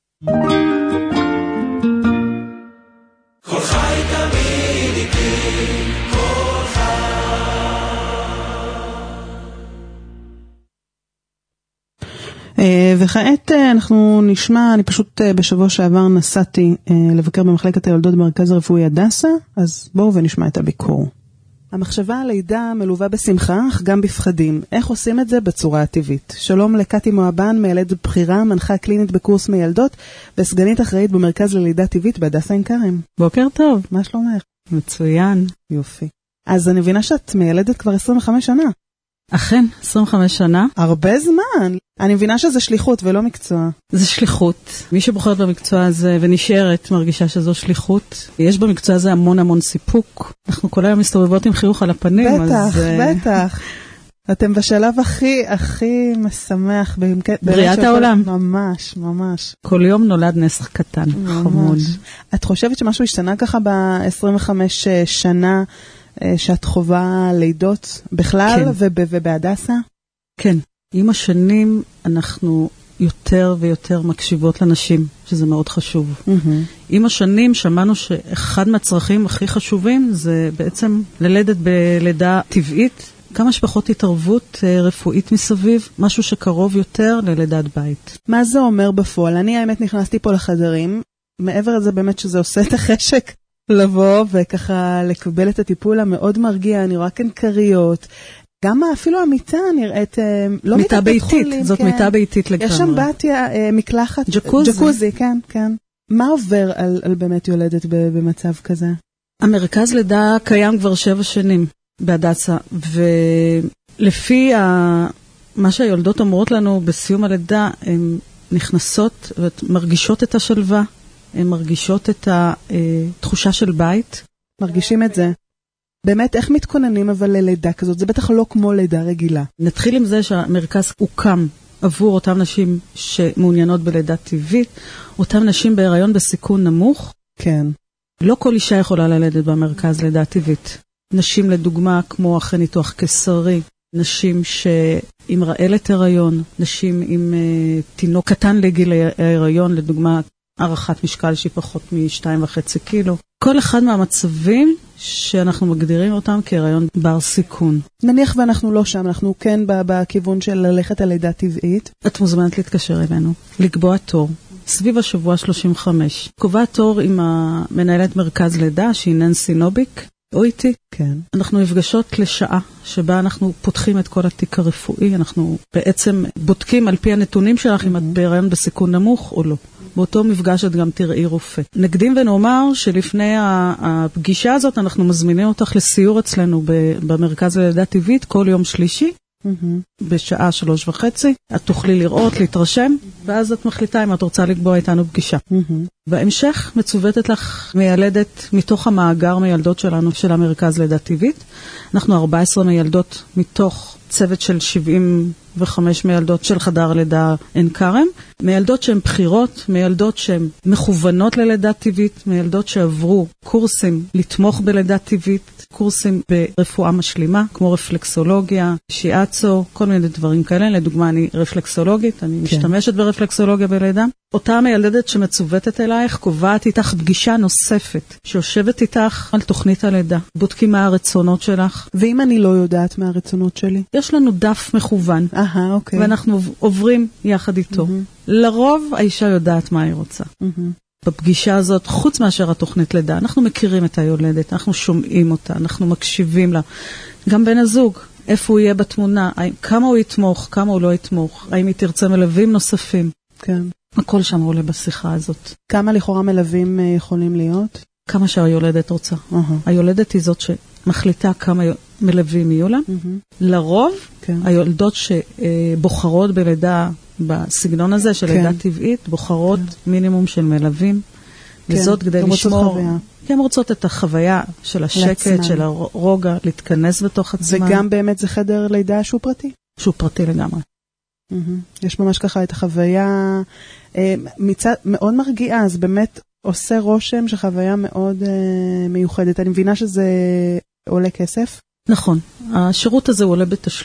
כל חי תמיד איתי, כל וכעת אנחנו נשמע, אני פשוט בשבוע שעבר נסעתי לבקר במחלקת היולדות במרכז הרפואי הדסה, אז בואו ונשמע את הביקור. המחשבה על לידה מלווה בשמחה, אך גם בפחדים. איך עושים את זה בצורה הטבעית? שלום לקטי מואבן, מיילדת בחירה, מנחה קלינית בקורס מיילדות, וסגנית אחראית במרכז ללידה טבעית בהדסה עין כרם. בוקר טוב. מה שלומך? מצוין. יופי. אז אני מבינה שאת מיילדת כבר עשרים וחמש שנה. אכן, עשרים וחמש שנה. הרבה זמן. אני מבינה שזה שליחות ולא מקצוע. זה שליחות. מי שבוחרת במקצוע הזה ונשארת מרגישה שזו שליחות. יש במקצוע הזה המון המון סיפוק. אנחנו כל היום מסתובבות עם חיוך על הפנים. בטח, אז... בטח. אתם בשלב הכי, הכי משמח. בריאת העולם. ממש, ממש. כל יום נולד נס קטן, חמוד. את חושבת שמשהו השתנה ככה ב-עשרים וחמש שנה שאת חובה לידות בכלל כן. וב- ובהדסה? כן. עם השנים אנחנו יותר ויותר מקשיבות לנשים, שזה מאוד חשוב. Mm-hmm. עם השנים שמענו שאחד מהצרכים הכי חשובים זה בעצם ללדת בלידה טבעית, כמה שפחות התערבות רפואית מסביב, משהו שקרוב יותר ללידת בית. מה זה אומר בפועל? אני האמת נכנסתי פה לחדרים, מעבר לזה באמת שזה עושה את החשק. לבוא וככה לקבל את הטיפול המאוד מרגיע, אני רואה כאן קריות, גם אפילו המיטה נראית, לא מיטה ביתית, זאת כן. מיטה ביתית לגמרי. יש שם בתיה, מקלחת, ג'קוזי. ג'קוזי, כן, כן. מה עובר על, על באמת יולדת במצב כזה? המרכז לידה קיים כבר שבע שנים בהדסה, ולפי ה... מה שהיולדות אומרות לנו בסיום הלידה, הן נכנסות ומרגישות את השלווה, הן מרגישות את התחושה של בית. מרגישים את זה. באמת, איך מתכוננים אבל ללידה כזאת? זה בטח לא כמו לידה רגילה. נתחיל עם זה שהמרכז הוקם עבור אותם נשים שמעוניינות בלידה טבעית, אותם נשים בהיריון בסיכון נמוך. כן. לא כל אישה יכולה ללדת במרכז לידה טבעית. נשים לדוגמה כמו אחרי ניתוח קיסרי, נשים עם רעלת הריון, נשים עם uh, תינוק קטן לגיל ההיריון, לדוגמה הערכת משקל שהיא פחות משתיים וחצי קילו. כל אחד מהמצבים שאנחנו מגדירים אותם כהיריון בר סיכון. נניח ואנחנו לא שם, אנחנו כן בכיוון של ללכת על לידה טבעית. את מוזמנת להתקשר אלינו, לקבוע תור. סביב השבוע שלושים וחמש. קובע תור עם המנהלת מרכז לידה, שהיא ננסי נוביק, או איתי. כן. אנחנו נפגשות לשעה שבה אנחנו פותחים את כל התיק הרפואי, אנחנו בעצם בודקים על פי הנתונים שלך אם את בהיריון בסיכון נמוך או לא. באותו מפגש את גם תראי רופא. נקדים ונאמר שלפני הפגישה הזאת אנחנו מזמינים אותך לסיור אצלנו במרכז ללידה טבעית כל יום שלישי, mm-hmm. בשעה שלוש וחצי. את תוכלי לראות, להתרשם, ואז את מחליטה אם את רוצה לקבוע איתנו פגישה. Mm-hmm. בהמשך מצוותת לך מיילדת מתוך המאגר מיילדות שלנו של המרכז ללידה טבעית. אנחנו ארבע עשרה מיילדות מתוך צוות של שבעים וחמש מיילדות של חדר לידה עין כרם, מיילדות שהן בחירות, מיילדות שהן מכוונות ללידה טבעית, מיילדות שעברו קורסים לתמוך בלידה טבעית, קורסים ברפואה משלימה, כמו רפלקסולוגיה, שיאצו, כל מיני דברים כאלה. לדוגמה, אני רפלקסולוגית, אני כן. משתמשת ברפלקסולוגיה בלידה. אותה מיילדת שמצוותת אלייך קובעת איתך פגישה נוספת, שיושבת איתך על תוכנית הלידה. בודקים מה הרצונות שלך. ואם אני לא יודעת מה הרצונות שלי? יש לנו דף מכוון. אהה, אוקיי. ואנחנו עוברים יחד איתו. Mm-hmm. לרוב האישה יודעת מה היא רוצה. Mm-hmm. בפגישה הזאת, חוץ מאשר התוכנית לידה, אנחנו מכירים את היולדת, אנחנו שומעים אותה, אנחנו מקשיבים לה. גם בן הזוג, איפה הוא יהיה בתמונה, כמה הוא יתמוך, כמה הוא לא יתמוך, האם היא תרצה מלווים נוספים. כן. הכל שם עולה בשיחה הזאת. כמה לכאורה מלווים יכולים להיות? כמה שהיולדת רוצה. Uh-huh. היולדת היא זאת שמחליטה כמה מלווים יהיו לה. Uh-huh. לרוב, כן. היולדות שבוחרות בלידה בסגנון הזה של כן. לידה טבעית, בוחרות כן. מינימום של מלווים. כן. וזאת כדי לשמור... כי הן רוצות את החוויה של השקט, לעצמן. של הרוגע, להתכנס בתוך עצמן. וגם באמת זה חדר לידה שהוא פרטי? שהוא פרטי לגמרי. Mm-hmm. יש ממש ככה את החוויה אה, מצד, מאוד מרגיעה, אז באמת עושה רושם שחוויה מאוד אה, מיוחדת. אני מבינה שזה עולה כסף? נכון, השירות הזה עולה בתשלום.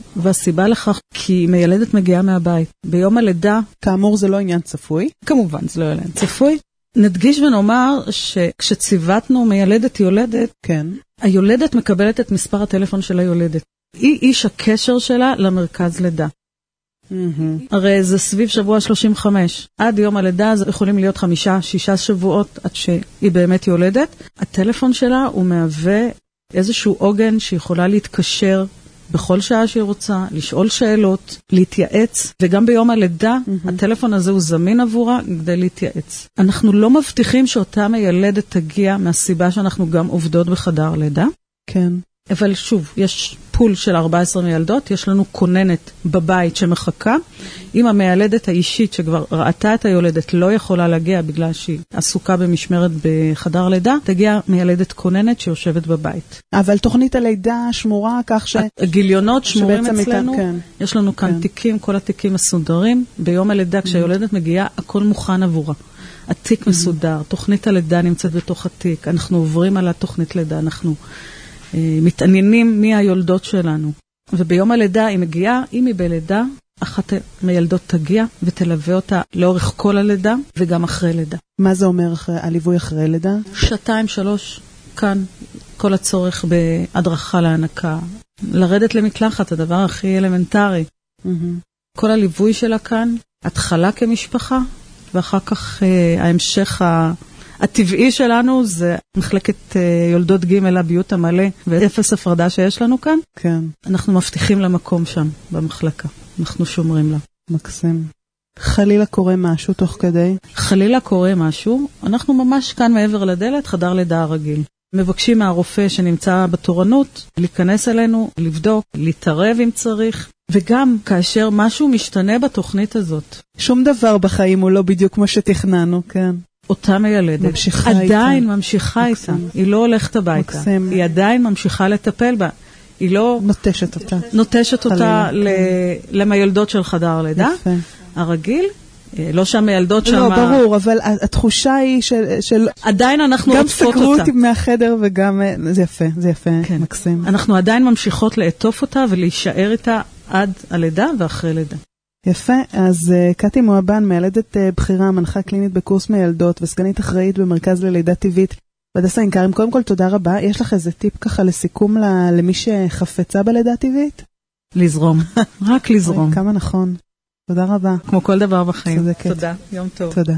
והסיבה לכך כי מיילדת מגיעה מהבית. ביום הלידה, כאמור זה לא עניין צפוי. כמובן זה לא עניין צפוי. נדגיש ונאמר שכשציוותנו מיילדת יולדת, כן. היולדת מקבלת את מספר הטלפון של היולדת. היא איש הקשר שלה למרכז לידה. Mm-hmm. הרי זה סביב שבוע שלושים וחמש. עד יום הלידה זה יכולים להיות חמישה, שישה שבועות עד שהיא באמת יולדת. הטלפון שלה הוא מהווה איזשהו עוגן שיכולה להתקשר בכל שעה שהיא רוצה, לשאול שאלות, להתייעץ, וגם ביום הלידה, mm-hmm. הטלפון הזה הוא זמין עבורה כדי להתייעץ. אנחנו לא מבטיחים שאותה מיילדת תגיע מהסיבה שאנחנו גם עובדות בחדר לידה. כן. אבל שוב, יש פול של ארבע עשרה מיילדות, יש לנו כוננת בבית שמחכה. אם המיילדת האישית שכבר ראתה את היולדת לא יכולה להגיע בגלל שהיא עסוקה במשמרת בחדר לידה, תגיע מיילדת כוננת שיושבת בבית. אבל תוכנית הלידה שמורה כך ש... הגיליונות שמורים אצלנו, כן. יש לנו כאן כן. תיקים, כל התיקים מסודרים. ביום הלידה כשהיולדת מגיעה, הכל מוכן עבורה. התיק mm-hmm. מסודר, תוכנית הלידה נמצאת בתוך התיק, אנחנו עוברים על התוכנית לידה, אנחנו... מתעניינים מי היולדות שלנו. וביום הלידה היא מגיעה, אם היא בלידה, אחת מילדות תגיע ותלווה אותה לאורך כל הלידה וגם אחרי לידה. מה זה אומר הליווי אחרי לידה? שעתיים, שלוש, כאן, כל הצורך בהדרכה להנקה. לרדת למקלחת, הדבר הכי אלמנטרי. Mm-hmm. כל הליווי שלה כאן, התחלה כמשפחה, ואחר כך אה, ההמשך ה... הטבעי שלנו זה מחלקת יולדות ג' לביות המלא ואפס הפרדה שיש לנו כאן. כן. אנחנו מבטיחים למקום שם במחלקה. אנחנו שומרים לה. מקסים. חלילה קורה משהו תוך כדי? חלילה קורה משהו. אנחנו ממש כאן מעבר לדלת, חדר לידה הרגיל. מבקשים מהרופא שנמצא בתורנות להיכנס אלינו, לבדוק, להתערב אם צריך. וגם כאשר משהו משתנה בתוכנית הזאת. שום דבר בחיים הוא לא בדיוק כמו שתכננו, כן. אותה מיילדת, ממשיכה עדיין איתה. ממשיכה איתה, היא לא הולכת הביתה, מקסים. היא עדיין ממשיכה לטפל בה, היא לא נוטשת אותה, נוטשת אותה ל... למיילדות של חדר לידה, יפה. הרגיל, לא שהמיילדות לא, שם... לא, ברור, אבל התחושה היא של... של... עדיין אנחנו עוטפות אותה. גם סקרו אותי מהחדר וגם... זה יפה, זה יפה, כן. מקסים. אנחנו עדיין ממשיכות לעטוף אותה ולהישאר איתה עד הלידה ואחרי לידה. יפה, אז uh, קטי מואבן, מיילדת uh, בחירה, מנחה קלינית בקורס מיילדות וסגנית אחראית במרכז ללידה טבעית. בדסה אינקרים, קודם כל תודה רבה. יש לך איזה טיפ ככה לסיכום ל- למי שחפצה בלידה טבעית? לזרום, רק לזרום. כמה נכון. תודה רבה. כמו כל דבר בחיים. צודקת. תודה, יום טוב. תודה.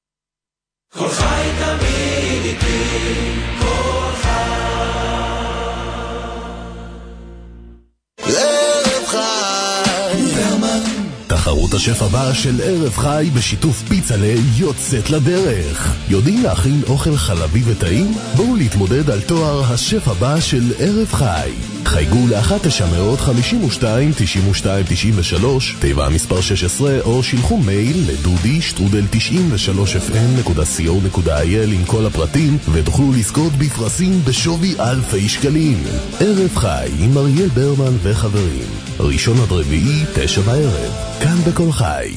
כל חי תמיד איתי, כל חי. ערב חי. תחרות השף הבא של ערב חי בשיתוף פיצלה יוצאת לדרך. יודעים להכין אוכל חלבי וטעים? בואו להתמודד על תואר השף הבא של ערב חי. חייגו ל-אחת תשע חמש שתיים תשעים ושתיים תשעים ושלוש, תיבה מספר שש עשרה, או שילחו מייל לדודי שטרודל תשעים ושלוש אף אם נקודה סי או נקודה איי אל עם כל הפרטים, ותוכלו לזכות בפרסים בשווי אלפי שקלים. ערב חי עם אריאל ברמן וחברים. ראשון עד רביעי, תשע בערב. כאן בכל חי.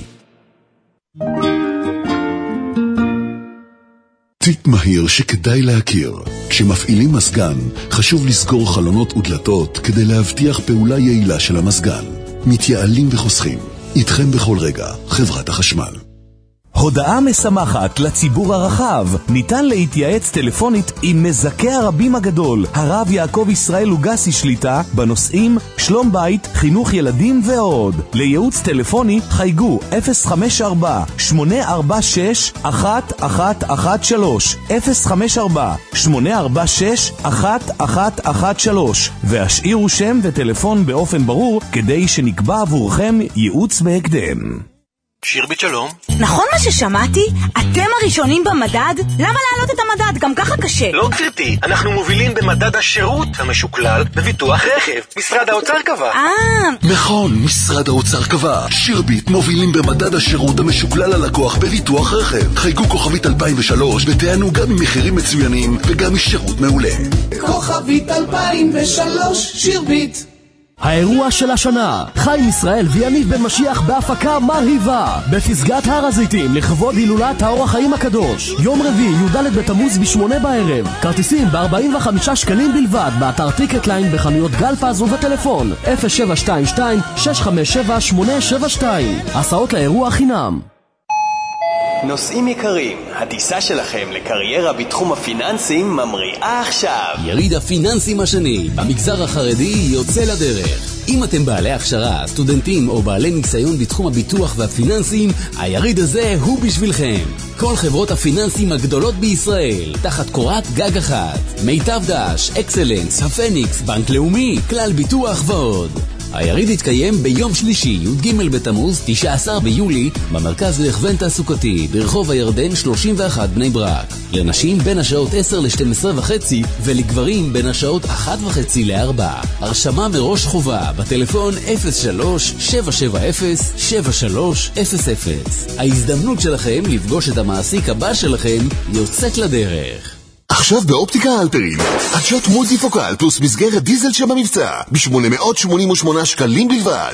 טיפ מהיר שכדאי להכיר. כשמפעילים מזגן, חשוב לסגור חלונות ודלתות כדי להבטיח פעולה יעילה של המזגן. מתייעלים וחוסכים. איתכם בכל רגע, חברת החשמל. הודעה משמחת לציבור הרחב. ניתן להתייעץ טלפונית עם מזכה הרבים הגדול, הרב יעקב ישראל לוגסי שליטה, בנושאים שלום בית, חינוך ילדים ועוד. לייעוץ טלפוני חייגו אפס חמש ארבע שמונה ארבע שש אחת אחת אחת שלוש אפס חמש ארבע שמונה ארבע שש אחת אחת אחת שלוש והשאירו שם וטלפון באופן ברור כדי שנקבע עבורכם ייעוץ בהקדם. שירבית שלום. נכון מה ששמעתי? אתם הראשונים במדד? למה להעלות את המדד? גם ככה קשה. לא גברתי, אנחנו מובילים במדד השירות המשוקלל בביטוח רכב. משרד האוצר קבע. אה. נכון, משרד האוצר קבע. שירבית מובילים במדד השירות המשוקלל ללקוח בביטוח רכב. חייגו כוכבית אלפיים ושלוש ותענו גם ממחירים מצוינים וגם משירות מעולה. כוכבית אלפיים ושלוש, שירבית. האירוע של השנה, חיים ישראל ויניב בן משיח בהפקה מרהיבה בפסגת הר הזיתים לכבוד הילולת האור החיים הקדוש, יום רביעי י"ד בתמוז בשמונה בערב. כרטיסים ב-ארבעים וחמישה שקלים בלבד באתר טיקטליין, בחנויות גלפז ובטלפון אפס שבע שתיים שתיים שש חמש שבע שמונה שבע שתיים. הסעות לאירוע חינם. נוסעים יקרים, הטיסה שלכם לקריירה בתחום הפיננסים ממריאה עכשיו. יריד הפיננסים השני במגזר החרדי יוצא לדרך. אם אתם בעלי הכשרה, סטודנטים או בעלי ניסיון בתחום הביטוח והפיננסים, היריד הזה הוא בשבילכם. כל חברות הפיננסים הגדולות בישראל, תחת קורת גג אחת. מיטב דש, אקסלנס, הפניקס, בנק לאומי, כלל ביטוח ועוד. היריד יתקיים ביום שלישי, י"ג בתמוז, תשעה עשר ביולי, במרכז להכוון תעסוקתי, ברחוב הירדן שלושים ואחת בני ברק. לנשים בין השעות עשר ל-שתים עשרה וחצי, ולגברים בין השעות אחת וחצי ל-ארבע. הרשמה מראש חובה, בטלפון אפס שלוש שבע שבע אפס שבע שלוש אפס אפס. ההזדמנות שלכם לפגוש את המעסיק הבא שלכם יוצאת לדרך. עכשיו באופטיקה אלפרין, עדשות מולטיפוקל פלוס מסגרת דיזל שבמבצע ב-שמונה מאות שמונים ושמונה שקלים בלבד.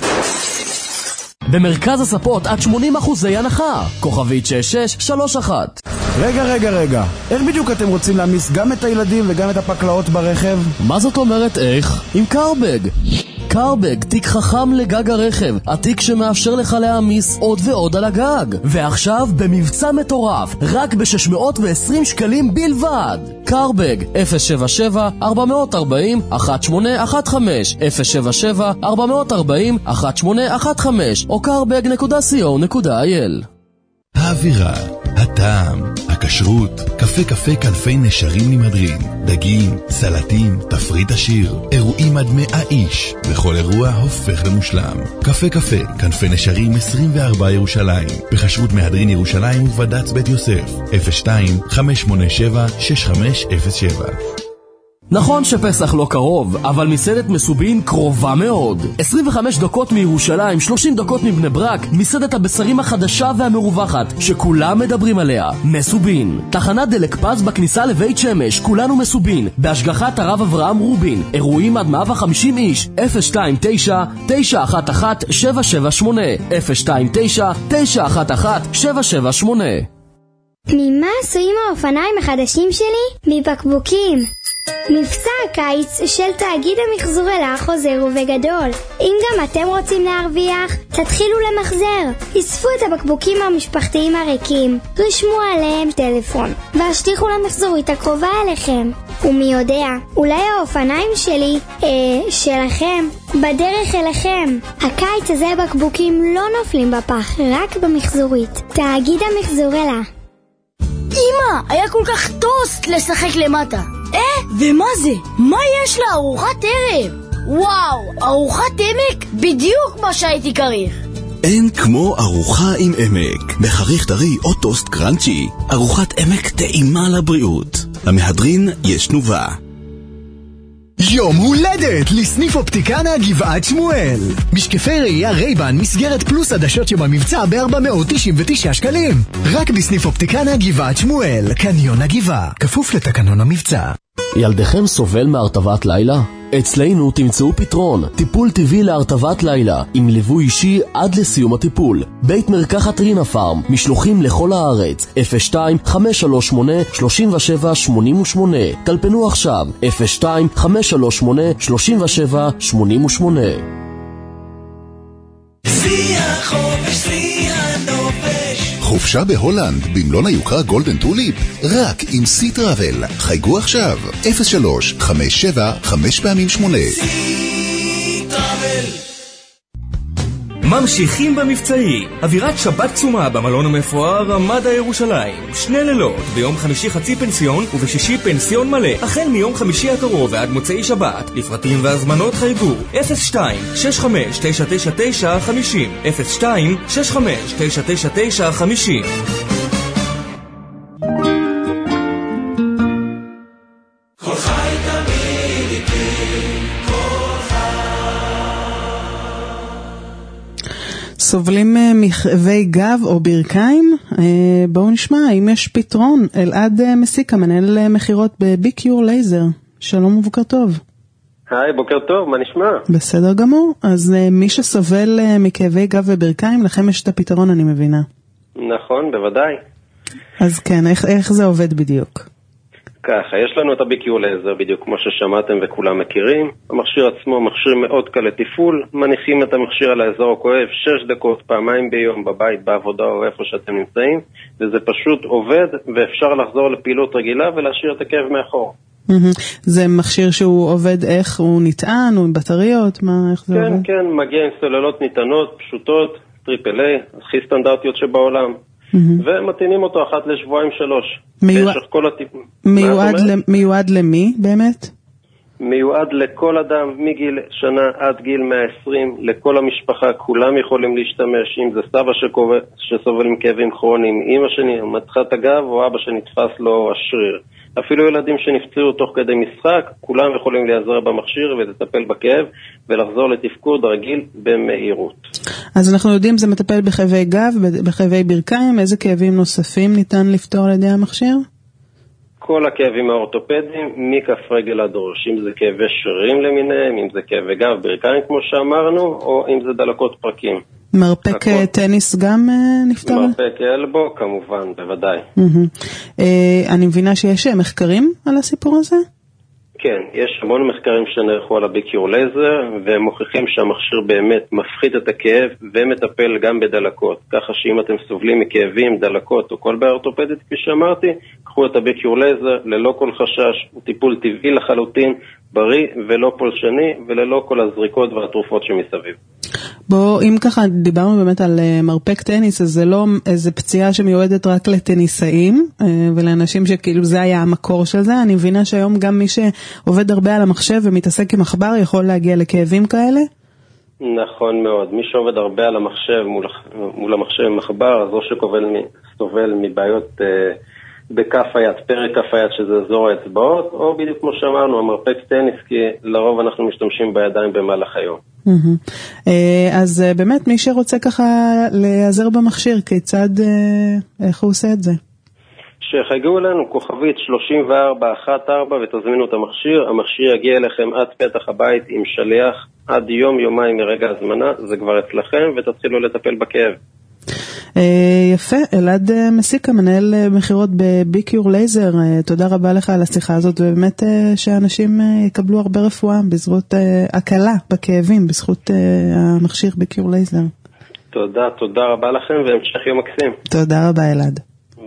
במרכז הספות עד שמונים אחוזי הנחה, כוכבית שש שש שלוש אחת. רגע, רגע, רגע, איך בדיוק אתם רוצים להמיס גם את הילדים וגם את הפקלאות ברכב? מה זאת אומרת איך? עם קרבג. קרבג, תיק חכם לגג הרכב, התיק שמאפשר לך להעמיס עוד ועוד על הגג. ועכשיו במבצע מטורף, רק ב-שש מאות ועשרים שקלים בלבד. קרבג, אפס שבע שבע ארבע ארבע אפס אחת שמונה אחת חמש, אפס שבע שבע ארבע ארבע אפס אחת שמונה אחת חמש, או קרבג נקודה סי או נקודה איי אל. האווירה, הטעם, הכשרות, קפה קפה כנפי נשרים למדרין, דגים, סלטים, תפריט עשיר, אירועים עד מאה איש, וכל אירוע הופך למושלם. קפה קפה כנפי נשרים עשרים וארבע ירושלים, בכשרות מהדרין ירושלים ובד"ץ בית יוסף, אפס שתיים חמש שמונה שבע שש חמש אפס שבע. נכון שפסח לא קרוב, אבל מסעדת מסובין קרובה מאוד. עשרים וחמש דקות מירושלים, שלושים דקות מבני ברק, מסעדת הבשרים החדשה והמרווחת, שכולם מדברים עליה. מסובין. תחנת דלק פז בכניסה לבית שמש, כולנו מסובין. בהשגחת הרב אברהם רובין. אירועים עד מאה וחמישים איש, אפס שתיים תשע תשע אחת אחת שבע שבע שמונה, אפס שתיים תשע תשע אחת אחת שבע שבע שמונה. ממה עשויים האופניים החדשים שלי? מבקבוקים. מבצע הקיץ של תאגיד המחזור אלה חוזר ובגדול. אם גם אתם רוצים להרוויח, תתחילו למחזר. אספו את הבקבוקים המשפחתיים הריקים, רשמו עליהם טלפון, והשליחו למחזורית הקרובה אליכם. ומי יודע, אולי האופניים שלי, אה, שלכם, בדרך אליכם. הקיץ הזה הבקבוקים לא נופלים בפח, רק במחזורית. תאגיד המחזור אלה. אמא, היה כל כך טוסט לשחק למטה. אה, ומה זה? מה יש לה? ארוחת ערב. וואו, ארוחת עמק? בדיוק מה שהייתי קריך. אין כמו ארוחה עם עמק. בחריך טרי או טוסט קרנצ'י. ארוחת עמק טעימה לבריאות. למהדרין יש תנובה. יום הולדת לסניף אופטיקנה גבעת שמואל. משקפי ראייה רייבן מסגרת פלוס עדשות שבמבצע ב-ארבע מאות תשעים ותשעה שקלים. רק בסניף אופטיקנה גבעת שמואל, קניון הגבעה, כפוף לתקנון המבצע. ילדיכם סובל מהרטבת לילה? אצלנו תמצאו פתרון, טיפול טבעי להרטבת לילה, עם ליווי אישי עד לסיום הטיפול. בית מרקחת רינה פארם, משלוחים לכל הארץ, אפס שתיים חמש שלוש שמונה שלוש שבע שמונה שמונה. טלפנו עכשיו, אפס שתיים חמש שלוש שמונה שלוש שבע שמונה שמונה. חופשה בהולנד במלון היוקרה גולדן טוליפ רק עם סי טראבל. חייגו עכשיו אפס שלוש חמש שבע חמש פעמים שמונה. ממשיכים במבצעי, אווירת שבת צומה במלון המפואר רמדה ירושלים. שני לילות, ביום חמישי חצי פנסיון ובשישי פנסיון מלא, החל מיום חמישי הקרוב ועד מוצאי שבת. לפרטים והזמנות חייגו אפס שתיים שש חמש תשע תשע תשע חמישים, אפס שתיים שש חמש תשע תשע תשע חמישים. סובלים מכאבי גב או ברכיים? בואו נשמע אם יש פתרון. אלעד מסיקה, מנהל מחירות בביקיור לייזר. שלום ובוקר טוב. היי, בוקר טוב, מה נשמע? בסדר גמור. אז uh, מי שסובל uh, מכאבי גב וברכיים, לכם יש את הפתרון, אני מבינה. נכון, בוודאי. אז כן, איך, איך זה עובד בדיוק? ככה, יש לנו את ה-בי קיו לייזר בדיוק כמו ששמעתם וכולם מכירים. המכשיר עצמו מכשיר מאוד קל לתפעול, מניחים את המכשיר על האזור הכואב שש דקות פעמיים ביום בבית, בעבודה או איפה שאתם נמצאים, וזה פשוט עובד ואפשר לחזור לפעילות רגילה ולהשאיר את הכאב מאחור. זה מכשיר שהוא עובד איך? הוא נטען? הוא עם בטריות? מה, איך זה כן, עובד? כן, מגיע עם סוללות ניתנות, פשוטות, טריפל איי, הכי סטנדרטיות שבעולם. ומתאינים אותו אחת לשבועיים שלוש. מיועד למי באמת? מיועד לכל אדם מגיל שנה עד גיל מאה ועשרים, לכל המשפחה, כולם יכולים להשתמש, אם זה סבא שסובל עם כאבים כרוניים, אמא שנתחת הגב או אבא שנתפס לו השריר. אפילו ילדים שנפצעו תוך כדי משחק, כולם יכולים להיעזר במכשיר ולטפל בכאב ולחזור לתפקוד רגיל במהירות. אז אנחנו יודעים זה מטפל בכאבי גב, בכאבי ברכיים, איזה כאבים נוספים ניתן לפתור על ידי המכשיר? כל הכאבים האורתופדיים, מכף רגל עד ראש, אם זה כאבי שרירים למיניהם, אם זה כאבי גב, ברכיים כמו שאמרנו, או אם זה דלקות פרקים. מרפק טניס גם נפתר? מרפק אלבו, כמובן, בוודאי. אני מבינה שיש מחקרים על הסיפור הזה? כן, יש המון מחקרים שנערכו על ה-בי קיו לייזר, והם מוכיחים שהמכשיר באמת מפחית את הכאב ומטפל גם בדלקות. ככה שאם אתם סובלים מכאבים, דלקות או כל בעיה אורתופדית, כפי שאמרתי, קחו את ה-בי קיו לייזר ללא כל חשש, הוא טיפול טבעי לחלוטין, בריא ולא פולשני, וללא כל הזריקות והתרופות שמסביב. בוא, אם ככה דיברנו באמת על מרפק טניס, אז זה לא איזה פציעה שמיועדת רק לטניסאים, ולאנשים שכאילו זה היה המקור של זה. אני מבינה שהיום גם מי שעובד הרבה על המחשב ומתעסק עם עכבר יכול להגיע לכאבים כאלה? נכון מאוד. מי שעובד הרבה על המחשב מול, מול המחשב עם עכבר, אז או שסובל מבעיות בכף היד, פרק כף היד שזה אזור האצבעות, או בדיוק כמו שאמרנו, המרפק טניס, כי לרוב אנחנו משתמשים בידיים במהלך היום. אז באמת מי שרוצה ככה להיעזר במכשיר, כיצד, איך הוא עושה את זה? שחייגו אלינו כוכבית שלושים וארבע אחת ארבע ותזמינו את המכשיר, המכשיר יגיע אליכם עד פתח הבית עם שליח עד יום יומיים מרגע הזמנה, זה כבר אצלכם ותתחילו לטפל בכאב. יפה, אלעד מסיקה, מנהל מחירות ב-בי קיו לייזר, תודה רבה לך על השיחה הזאת, ובאמת שאנשים יקבלו הרבה רפואה בזכות הקלה בכאבים, בזכות המכשיר בי קיו לייזר. תודה, תודה רבה לכם והמשך יום מקסים. תודה רבה אלעד.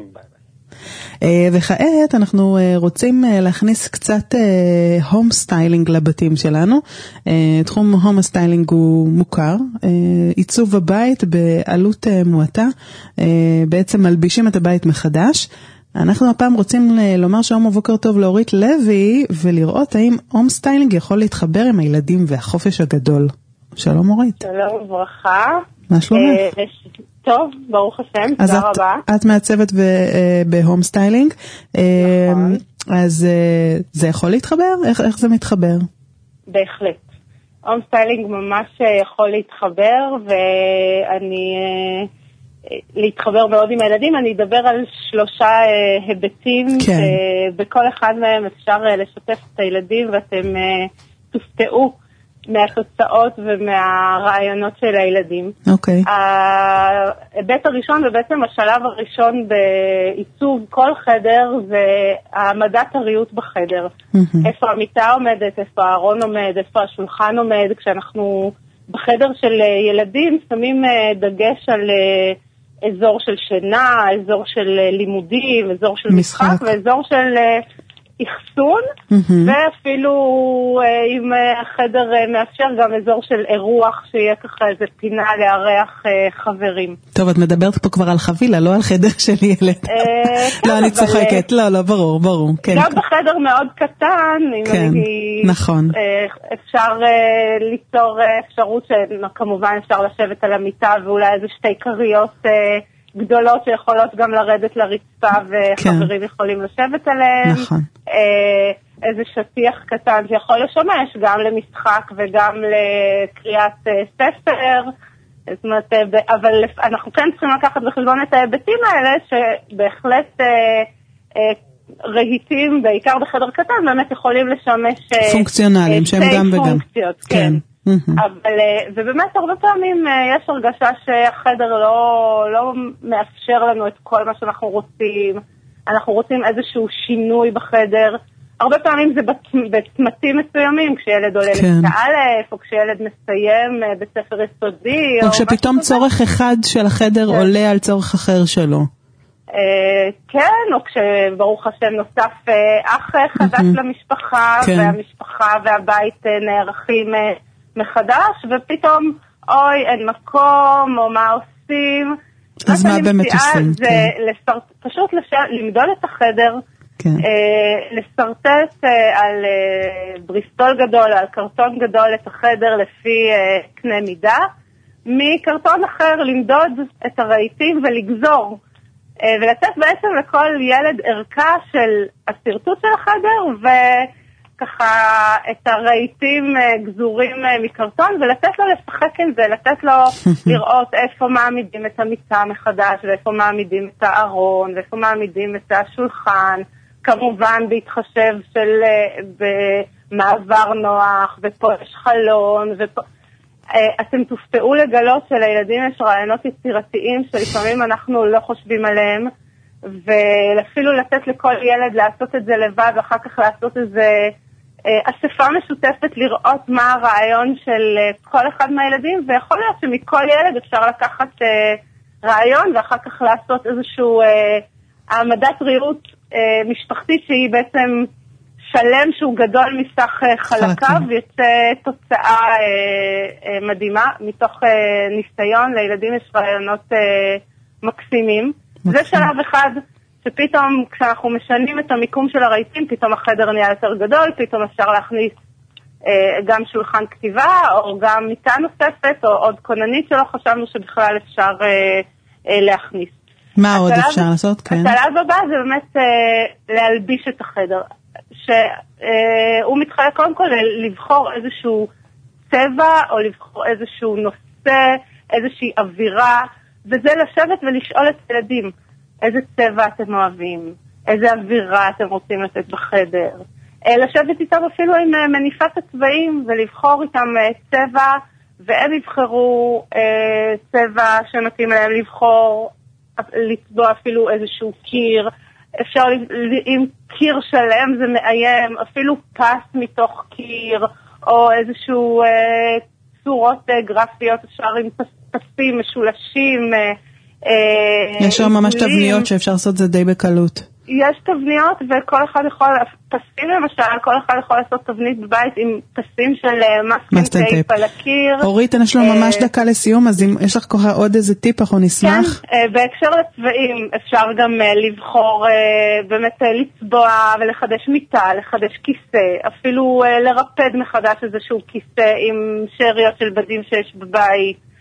וכעת אנחנו רוצים להכניס קצת הום סטיילינג לבתים שלנו. תחום הום סטיילינג הוא מוכר, עיצוב הבית בעלות מועטה, בעצם מלבישים את הבית מחדש. אנחנו הפעם רוצים לומר שלום ובוקר טוב לאורית לוי ולראות האם הום סטיילינג יכול להתחבר עם הילדים והחופש הגדול. שלום אורית. שלום וברכה. מה שלומך? טוב, ברוך השם, תודה רבה. אז את מעצבת בהום סטיילינג, אז זה יכול להתחבר? איך זה מתחבר? בהחלט. הום סטיילינג ממש יכול להתחבר, ואני להתחבר מאוד עם הילדים. אני אדבר על שלושה היבטים, שבכל אחד מהם אפשר לשתף את הילדים, ואתם תופתעו מהתוצאות ומהרעיונות של הילדים. אוקיי. ההיבט הראשון ובעצם השלב הראשון בעיצוב כל חדר זה העמדת הריהוט בחדר. איפה המיטה עומדת, איפה הארון עומד, איפה השולחן עומד. כשאנחנו בחדר של ילדים שמים דגש על אזור של שינה, אזור של לימודים, אזור של משחק, משחק ואזור של איחסון, ואפילו אם החדר מאפשר גם אזור של אירוח, שיהיה ככה איזה פינה לארח חברים. טוב, את מדברת פה כבר על חבילה, לא על חדר של ילד. לא, אני צוחקת, לא, לא, ברור, ברור. גם בחדר מאוד קטן, נכון. אפשר ליצור אפשרות שכמובן אפשר לשבת על המיטה, ואולי איזה שתי קריות גדולות שיכולות גם לרדת לרצפה וחברים יכולים לשבת עליהם. נכון. איזה שטיח קטן שיכול לשמש גם למשחק וגם לקריאת ספר. זאת אומרת, אבל אנחנו כן צריכים לקחת בחשבון את ההיבטים האלה שבהחלט רהיטים, בעיקר בחדר קטן, באמת יכולים לשמש... פונקציונליים, שהם גם וגם. פונקציות, כן. אבל, ובאמת הרבה פעמים יש הרגשה שהחדר לא, לא מאפשר לנו את כל מה שאנחנו רוצים. אנחנו רוצים איזשהו שינוי בחדר. הרבה פעמים זה בצמתים מסוימים, כשילד עולה לכיתה א', או כשילד מסיים בית ספר יסודי. או כשפתאום צורך אחד של החדר עולה על צורך אחר שלו. כן, או כשברוך השם נוסף אח חדש למשפחה, והמשפחה והבית נערכים מחדש, ופתאום, אוי, אין מקום, או מה עושים. אז מה באמת עושים? זה פשוט למדוד את החדר, לסרטט על בריסטול גדול, על קרטון גדול את החדר לפי קנה מידה, מקרטון אחר למדוד את הרהיטים ולגזור, ולתת בעצם לכל ילד ערכה של הסרטוט של החדר, וככה את הרהיטים גזורים מקרטון, ולתת לו לשחק עם זה, לתת לו לראות איפה מעמידים את המיטה מחדש, ואיפה מעמידים את הארון, ואיפה מעמידים את השולחן, כמובן בהתחשב של במעבר נוח, ופה יש חלון, ופה... אתם תופתעו לגלות שלילדים יש רעיונות יצירתיים שלפעמים אנחנו לא חושבים עליהם, ואפילו לתת לכל ילד לעשות את זה לבד, ואחר כך לעשות איזה אספה משותפת לראות מה הרעיון של כל אחד מהילדים, ויכול להיות שמכל ילד אפשר לקחת רעיון, ואחר כך לעשות איזשהו העמדת ריהוט משפחתית שהיא בעצם שלם שהוא גדול מסך חלקיו, ויצא תוצאה מדהימה מתוך ניסיון. לילדים יש רעיונות מקסימים. זה שלב אחד שפתאום כשאנחנו משנים את המיקום של הרהיטים, פתאום החדר נהיה יותר גדול, פתאום אפשר להכניס גם שולחן כתיבה, או גם מיטה נוספת, או עוד כוננית שלא חשבנו שבכלל אפשר להכניס. מה עוד אפשר לעשות? כן. השלב הבא זה באמת להלביש את החדר. שהוא מתחלק קודם כל לבחור איזשהו צבע, או לבחור איזשהו נושא, איזושהי אווירה, וזה לשבת ולשאול את ילדים, איזה צבע אתם אוהבים, איזה אווירה אתם רוצים לתת בחדר. לשבת איתם אפילו עם מניפת הצבעים, ולבחור איתם צבע, והם יבחרו צבע שמתאים להם לבחור, לצבוע אפילו איזשהו קיר, אפשר, עם קיר שלם זה מאיים, אפילו פס מתוך קיר, או איזשהו אה, צורות אה, גרפיות, אפשר עם פס, פסים משולשים. אה, יש שם ממש תבניות שאפשר לעשות זה די בקלות. יש תבניות, וכל אחד יכול, פסים למשל, כל אחד יכול לעשות תבנית בבית עם פסים של מסקין טייפ על הקיר. אורית, יש לנו ממש דקה לסיום, אז אם יש לך ככה עוד איזה טיפ, אנחנו נשמח. כן, בהקשר לצבעים, אפשר גם לבחור, באמת לצבוע ולחדש מיטה, לחדש כיסא, אפילו לרפד מחדש איזשהו כיסא עם שאריות של בדים שיש בבית.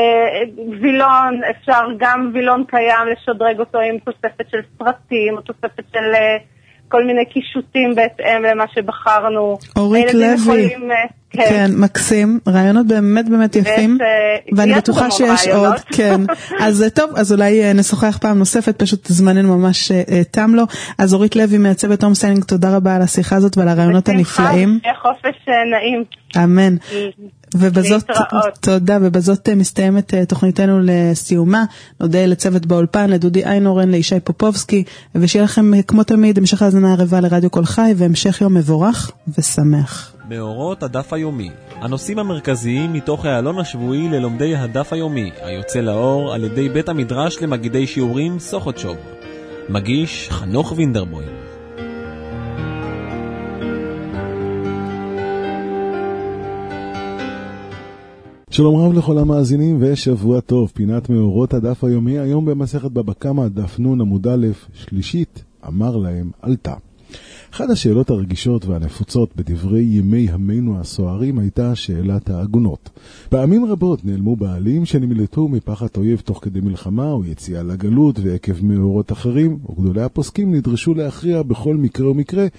וילון, אפשר גם וילון קיים לשדרג אותו עם תוספת של סרטים או תוספת של כל מיני קישוטים בהתאם למה שבחרנו. אורית לוי, כן, מקסים, רעיונות באמת באמת יפים, ואני בטוחה שיש עוד, כן. אז טוב, אז אולי נשוחח פעם נוספת, פשוט זמננו ממש תם לו. אז אורית לוי מעצבת הום סיילינג, תודה רבה על השיחה הזאת ועל הרעיונות הנפלאים. חופש נעים. אמן. ובזאת, תודה, ובזאת מסתיימת תוכניתנו לסיומה. נודה לצוות באולפן, לדודי איינורן, לישי פופובסקי, ושיהיה לכם כמו תמיד המשך האזנה ערבה לרדיו כל חי, והמשך יום מבורך ושמח. מאורות הדף היומי, הנושאים המרכזיים מתוך העלון השבועי ללומדי הדף היומי, היוצא לאור על ידי בית המדרש למגידי שיעורים סוחוטשוב. מגיש חנוך וינדרבוים. שלום רב לכל המאזינים ושבוע טוב. פינת מאורות הדף היומי, היום במסכת בבא קמא דף נ' עמוד א', שלישית, אמר להם עלתה. אחת השאלות הרגישות והנפוצות בדברי ימי ימינו הסוערים הייתה שאלת העגונות. פעמים רבות נעלמו בעלים שנמלטו מפחד אויב תוך כדי מלחמה או יציאה לגלות ועקב מאורות אחרים, וגדולי הפוסקים נדרשו להכריע בכל מקרה ומקרה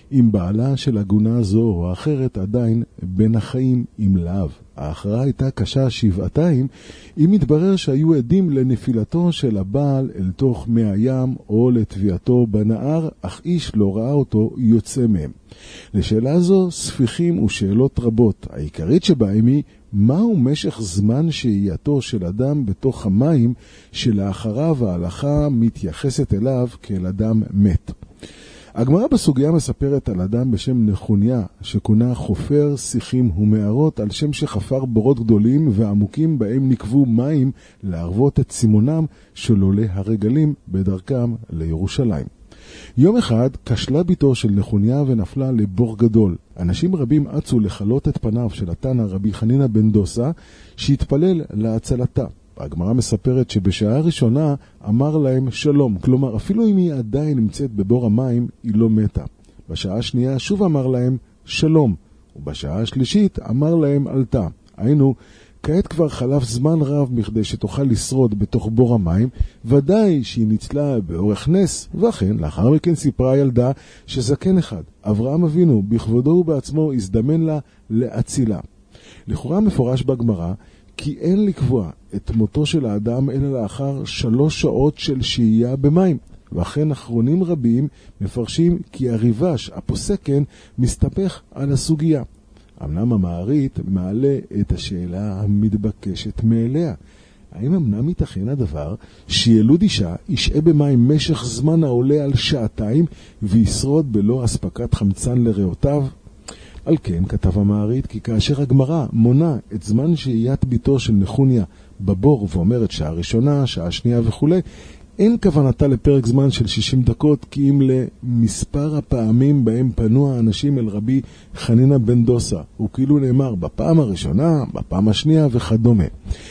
אם בעלה של עגונה זו או אחרת עדיין בין החיים עם לאו. ההכרעה הייתה קשה שבעתיים אם מתברר שהיו עדים לנפילתו של הבעל אל תוך מי הים או לטביעתו בנהר, אך איש לא ראה אותו יוצא מהם. לשאלה זו ספיחים ושאלות רבות. העיקרית שבהם היא מהו משך זמן שהייתו של אדם בתוך המים שלאחריו ההלכה מתייחסת אליו כאל אדם מת. הגמרא בסוגיה מספרת על אדם בשם נחוניה, שכונה חופר שיחים ומערות, על שם שחפר בורות גדולים ועמוקים בהם נקבו מים להרוות את סימונם של עולי הרגלים בדרכם לירושלים. יום אחד כשלה ביתו של נחוניה ונפלה לבור גדול. אנשים רבים עצו לחלות את פניו של התנא רבי חנינא בן דוסה, שהתפלל להצלתה. הגמרא מספרת שבשעה הראשונה אמר להם שלום, כלומר אפילו אם היא עדיין נמצאת בבור המים היא לא מתה. בשעה השנייה שוב אמר להם שלום, ובשעה השלישית אמר להם עלתה. היינו, כעת כבר חלף זמן רב מכדי שתוכל לשרוד בתוך בור המים, ודאי שהיא ניצלה באורך נס, ואכן לאחר מכן סיפרה ילדה שזקן אחד, אברהם אבינו, בכבודו ובעצמו הזדמן לה להצילה. לכאורה מפורש בגמרא כי אין לקבוע את מותו של האדם אלא לאחר שלוש שעות של שהייה במים. ואכן אחרונים רבים מפרשים כי הריבש, הפוסקן, מסתפך על הסוגיה. אמנם המערית מעלה את השאלה המתבקשת מאליה. האם אמנם ייתכן הדבר שילוד אישה ישעה במים משך זמן העולה על שעתיים וישרוד בלא אספקת חמצן לריאותיו? על כן כתב המערית כי כאשר הגמרא מונה את זמן שהיית ביתו של נחוניה בבור ואומרת שעה ראשונה, שעה שנייה וכו', אין כוונתה לפרק זמן של שישים דקות, כי אם למספר הפעמים בהם פנו האנשים אל רבי חנינא בן דוסה, וכאילו נאמר בפעם הראשונה, בפעם השנייה וכדומה.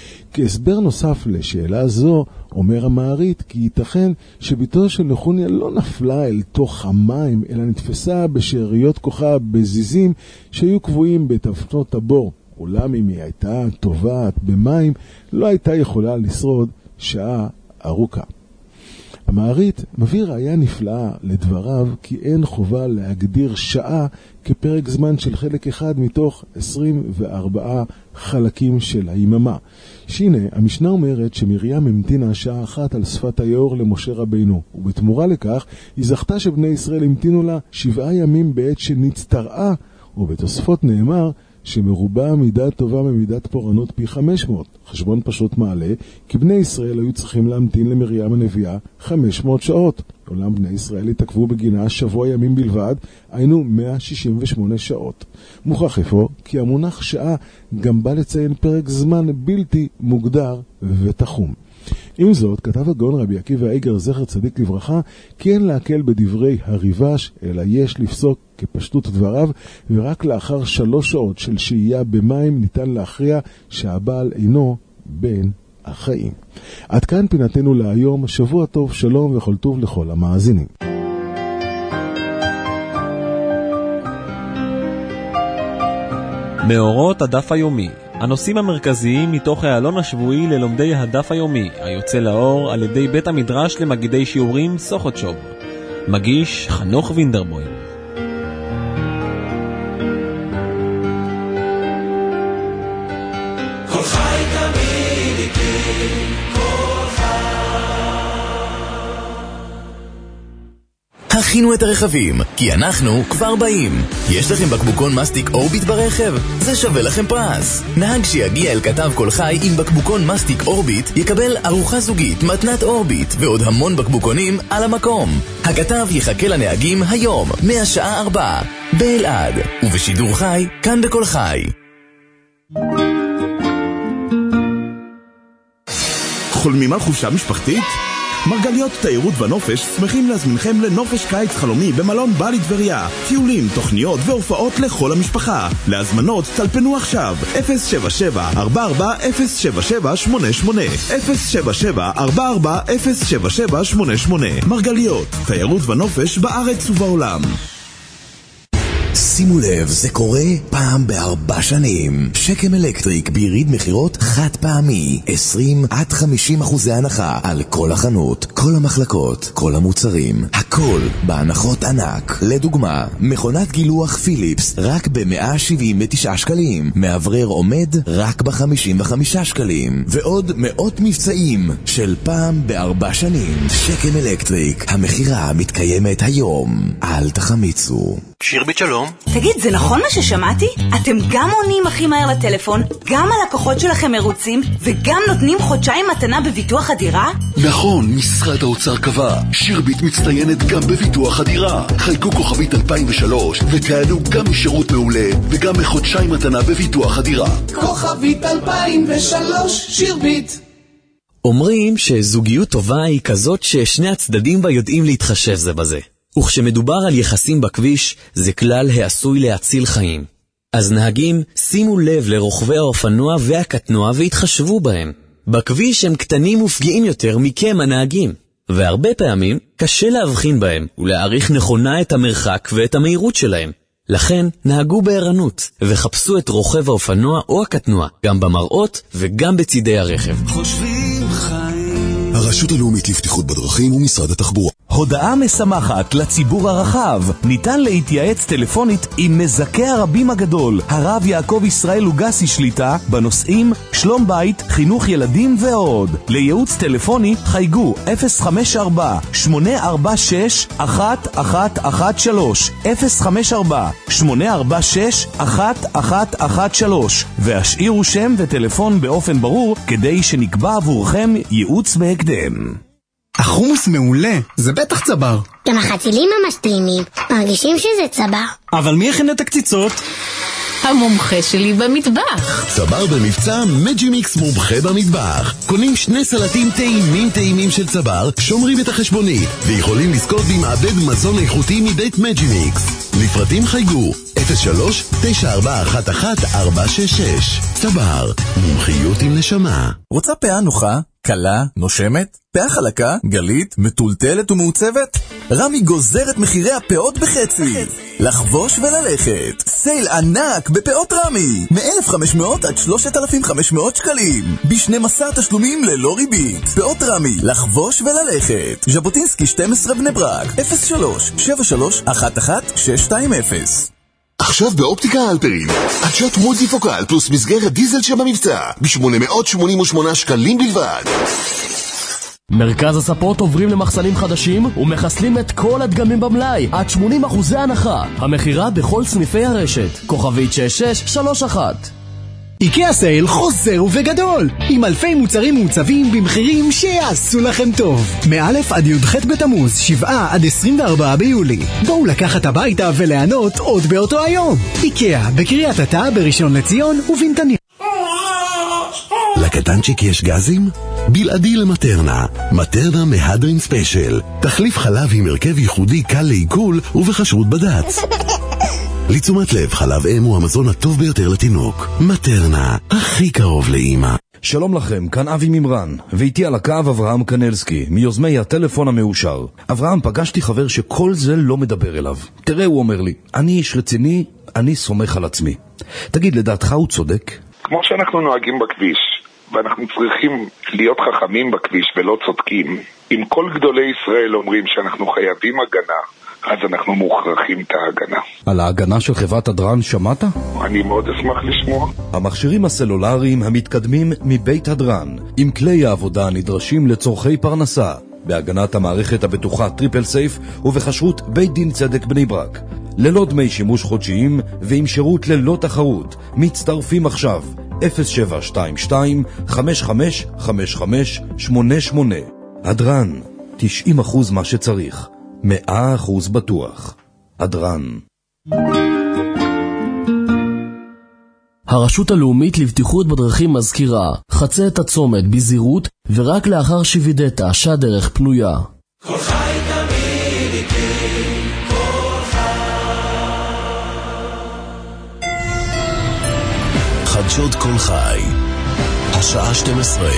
כהסבר נוסף לשאלה זו, אומר המערית כי ייתכן שביתו של נחוניה לא נפלה אל תוך המים, אלא נתפסה בשאריות כוחה בזיזים שהיו קבועים בתפנות הבור. אולם אם היא הייתה טובעת במים, לא הייתה יכולה לשרוד שעה ארוכה. המערית מביא ראיה נפלאה לדבריו כי אין חובה להגדיר שעה כפרק זמן של חלק אחד מתוך עשרים וארבעה חלקים של היממה. שהנה, המשנה אומרת שמרים המתינה שעה אחת על שפת היאור למשה רבינו, ובתמורה לכך היא זכתה שבני ישראל המתינו לה שבעה ימים בעת שנצטרעה, ובתוספות נאמר שמרובה מידה טובה ממידת פורענות פי חמש מאות. חשבון פשוט מעלה, כי בני ישראל היו צריכים להמתין למרים הנביאה חמש מאות שעות. אולם בני ישראל התעכבו בגינה שבוע ימים בלבד, היינו מאה שישים ושמונה שעות. מוכח אפוא, כי המונח שעה גם בא לציין פרק זמן בלתי מוגדר ותחום. עם זאת, כתב הגאון רבי עקיבא איגר זכר צדיק לברכה, כי אין להקל בדברי הריבש, אלא יש לפסוק כפשטות דבריו, ורק לאחר שלוש שעות של שהייה במים ניתן להכריע שהבעל אינו בין החיים. עד כאן פינתנו להיום, שבוע טוב, שלום וכל טוב לכל המאזינים. מאורות הדף היומי, הנושאים המרכזיים מתוך העלון השבועי ללומדי הדף היומי, היוצא לאור על ידי בית המדרש למגידי שיעורים סוכותשוב. מגיש חנוך וינדרבוים. כל חי תמיד איתי, כל חי. הכינו את הרכבים, כי אנחנו כבר באים. יש לכם בקבוקון מסטיק אורביט ברכב? זה שווה לכם פרס. נהג שיגיע אל כתב כל חי עם בקבוקון מסטיק אורביט יקבל ארוחה זוגית, מתנת אורביט ועוד המון בקבוקונים על המקום. הכתב יחכה לנהגים היום מהשעה ארבע באלעד ובשידור חי כאן בכל חי. חולמים על חופשה משפחתית? מרגליות תיירות ונופש שמחים להזמינכם לנופש קיץ חלומי במלון בלי טבריה. טיולים, תוכניות והופעות לכל המשפחה. להזמנות טלפנו עכשיו אפס שבע שבע ארבע ארבע אפס שבע שבע שמונה שמונה אפס שבע שבע ארבע ארבע אפס שבע שבע שמונה שמונה. מרגליות, תיירות ונופש בארץ ובעולם. שימו לב, זה קורה פעם בארבע שנים. שקם אלקטריק ביריד מחירות חד פעמי, עשרים עד חמישים אחוזי הנחה על כל החנות, כל המחלקות, כל המוצרים, הכל בהנחות ענק. לדוגמה, מכונת גילוח פיליפס רק ב-מאה שבעים ותשעה שקלים, מאוורר עומד רק ב-חמישים וחמישה שקלים, ועוד מאות מבצעים של פעם בארבע שנים. שקם אלקטריק, המחירה מתקיימת היום, אל תחמיצו. שירבית שלום. תגיד, זה נכון מה ששמעתי? אתם גם עונים הכי מהר לטלפון, גם הלקוחות שלכם מרוצים, וגם נותנים חודשיים מתנה בביטוח הדירה? נכון, משרד האוצר קבע. שירבית מצטיינת גם בביטוח הדירה. חייגו כוכבית אלפיים ושלוש ותענו גם משירות מעולה וגם מחודשיים מתנה בביטוח הדירה. כוכבית אלפיים ושלוש, שירבית. אומרים שזוגיות טובה היא כזאת ששני הצדדים בה יודעים להתחשב זה בזה. וכשמדובר על יחסים בכביש, זה כלל העשוי להציל חיים. אז נהגים, שימו לב לרוכבי האופנוע והקטנוע והתחשבו בהם. בכביש הם קטנים ופגיעים יותר מכם הנהגים. והרבה פעמים קשה להבחין בהם ולהעריך נכונה את המרחק ואת המהירות שלהם. לכן נהגו בערנות וחפשו את רוכב האופנוע או הקטנוע, גם במראות וגם בצידי הרכב. חושבים חיים. הרשות הלאומית לבטיחות בדרכים ומשרד התחבורה. הודעה משמחת לציבור הרחב. ניתן להתייעץ טלפונית עם מזכה הרבים הגדול, הרב יעקב ישראל לוגסי שליטה, בנושאים שלום בית, חינוך ילדים ועוד. לייעוץ טלפוני חייגו אפס חמש ארבע שמונה ארבע שש אחת אחת אחת שלוש אפס חמש ארבע שמונה ארבע שש אחת אחת אחת שלוש והשאירו שם וטלפון באופן ברור כדי שנקבע עבורכם ייעוץ בהקדם. החומוס מעולה, זה בטח צבר. גם החצילים ממש טעימים, מרגישים שזה צבר. אבל מי הכין את הקציצות? המומחה שלי במטבח. צבר במבצע מג'ימיקס מומחה במטבח. קונים שני סלטים טעימים טעימים של צבר, שומרים את החשבונית ויכולים לזכות במעבד מזון איכותי מבית מג'ימיקס. לפרטים חייגו אפס שלוש תשע ארבע אחת אחת ארבע שש שש. צבר, מומחיות עם נשמה. רוצה פאה נוחה? קלה, נושמת, פאה חלקה, גלית, מטולטלת ומעוצבת? רמי גוזר את מחירי הפאות בחצי. לחבוש וללכת. סייל ענק בפאות רמי. מ-אלף וחמש מאות עד שלושת אלפים וחמש מאות שקלים. ב-שנים עשר תשלומים ללא ריבית. פאות רמי. לחבוש וללכת. ז'בוטינסקי שתים עשרה בני ברק. אפס שלוש שבע שלוש אחת אחת שש שתיים אפס. עכשיו באופטיקה אלפרין, עדשת מולטיפוקל פלוס מסגרת דיזל שבמבצע ב-שמונה מאות שמונים ושמונה שקלים בלבד. מרכז הספות עוברים למחסנים חדשים ומחסלים את כל הדגמים במלאי עד שמונים אחוזי הנחה. המחירה בכל סניפי הרשת. כוכבית שש שש שלוש אחת. איקאה סייל חוזר ובגדול, עם אלפי מוצרים מעוצבים במחירים שיעשו לכם טוב. מא' עד י"ח בתמוז, שבעה עד עשרים וארבעה ביולי. בואו לקחת הביתה ולענות עוד באותו היום. איקאה, בקריית אתא, בראשון לציון ובנתניה. לקטנצ'יק יש גזים? בלעדי למטרנה. מטרנה מהדרין ספיישל. תחליף חלב עם הרכב ייחודי קל לעיכול ובחשרות בד"ץ. לתשומת לב, חלב אם הוא המזון הטוב ביותר לתינוק. מטרנה, הכי קרוב לאמא. שלום לכם, כאן אבי ממרן, ואיתי על הקו אברהם קנלסקי, מיוזמי הטלפון המאושר. אברהם, פגשתי חבר שכל זה לא מדבר אליו. תראה, הוא אומר לי, אני איש רציני, אני סומך על עצמי. תגיד, לדעתך הוא צודק? כמו שאנחנו נוהגים בכביש, ואנחנו צריכים להיות חכמים בכביש ולא צודקים, אם כל גדולי ישראל אומרים שאנחנו חייבים הגנה, אז אנחנו מוכרחים את ההגנה. על ההגנה של חברת הדרן שמעת? אני מאוד אשמח לשמוע. המכשירים הסלולריים המתקדמים מבית הדרן, עם כלי העבודה הנדרשים לצורכי פרנסה, בהגנת המערכת הבטוחה טריפל סייף ובחשרות בית דין צדק בני ברק. ללא דמי שימוש חודשיים ועם שירות ללא תחרות. מצטרפים עכשיו אפס שבע שתיים שתיים חמש חמש חמש חמש שמונה שמונה. הדרן, תשעים אחוז מה שצריך. מאה אחוז בטוח. הדרן. הרשות הלאומית לבטיחות בדרכים מזכירה, חצה את הצומת בזהירות ורק לאחר שווידאת שהדרך פנויה. כל חי תמיד איתי, כל חי. חדשות כל חי, השעה שתים עשרה.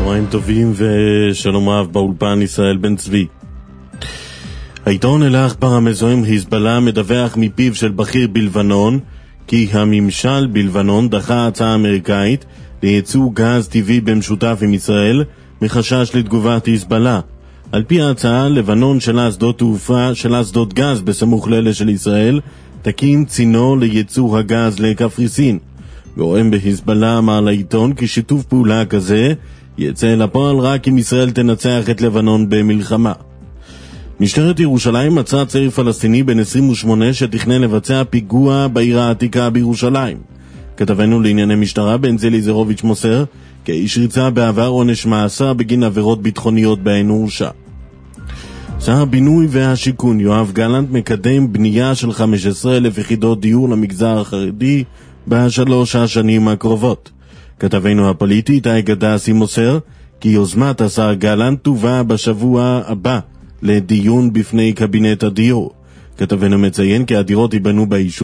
צהריים טובים ושלום רב באולפן ישראל בן צבי. העיתון אל-אחבר המזוהם חיזבאללה מדווח מפיו של בכיר בלבנון כי הממשל בלבנון דחה הצעה אמריקאית לייצוא גז טבעי במשותף עם ישראל מחשש לתגובת חיזבאללה. על פי ההצעה, לבנון שלה שדות תעופה, שלה שדות גז בסמוך לאלה של ישראל, תקים צינור לייצוא הגז לקפריסין. גורם בחיזבאללה אמר לעיתון כי שיתוף פעולה כזה יצא לפועל רק אם ישראל תנצח את לבנון במלחמה. משטרת ירושלים מצאה צעיר פלסטיני בן עשרים ושמונה שתכנן לבצע פיגוע בעיר העתיקה בירושלים. כתבנו לענייני משטרה בנזי ליזרוביץ' מוסר כי האיש ריצה בעבר עונש מאסר בגין עבירות ביטחוניות בהן הורשע. שר הבינוי והשיכון יואב גלנט מקדם בנייה של חמש עשרה אלף יחידות דיור למגזר החרדי בשלוש השנים הקרובות. כתבנו הפוליטי איתי גדסי מוסר כי יוזמת השר גלנט תובא בשבוע הבא לדיון בפני קבינט הדיור. כתבנו מציין כי הדירות ייבנו ביישוב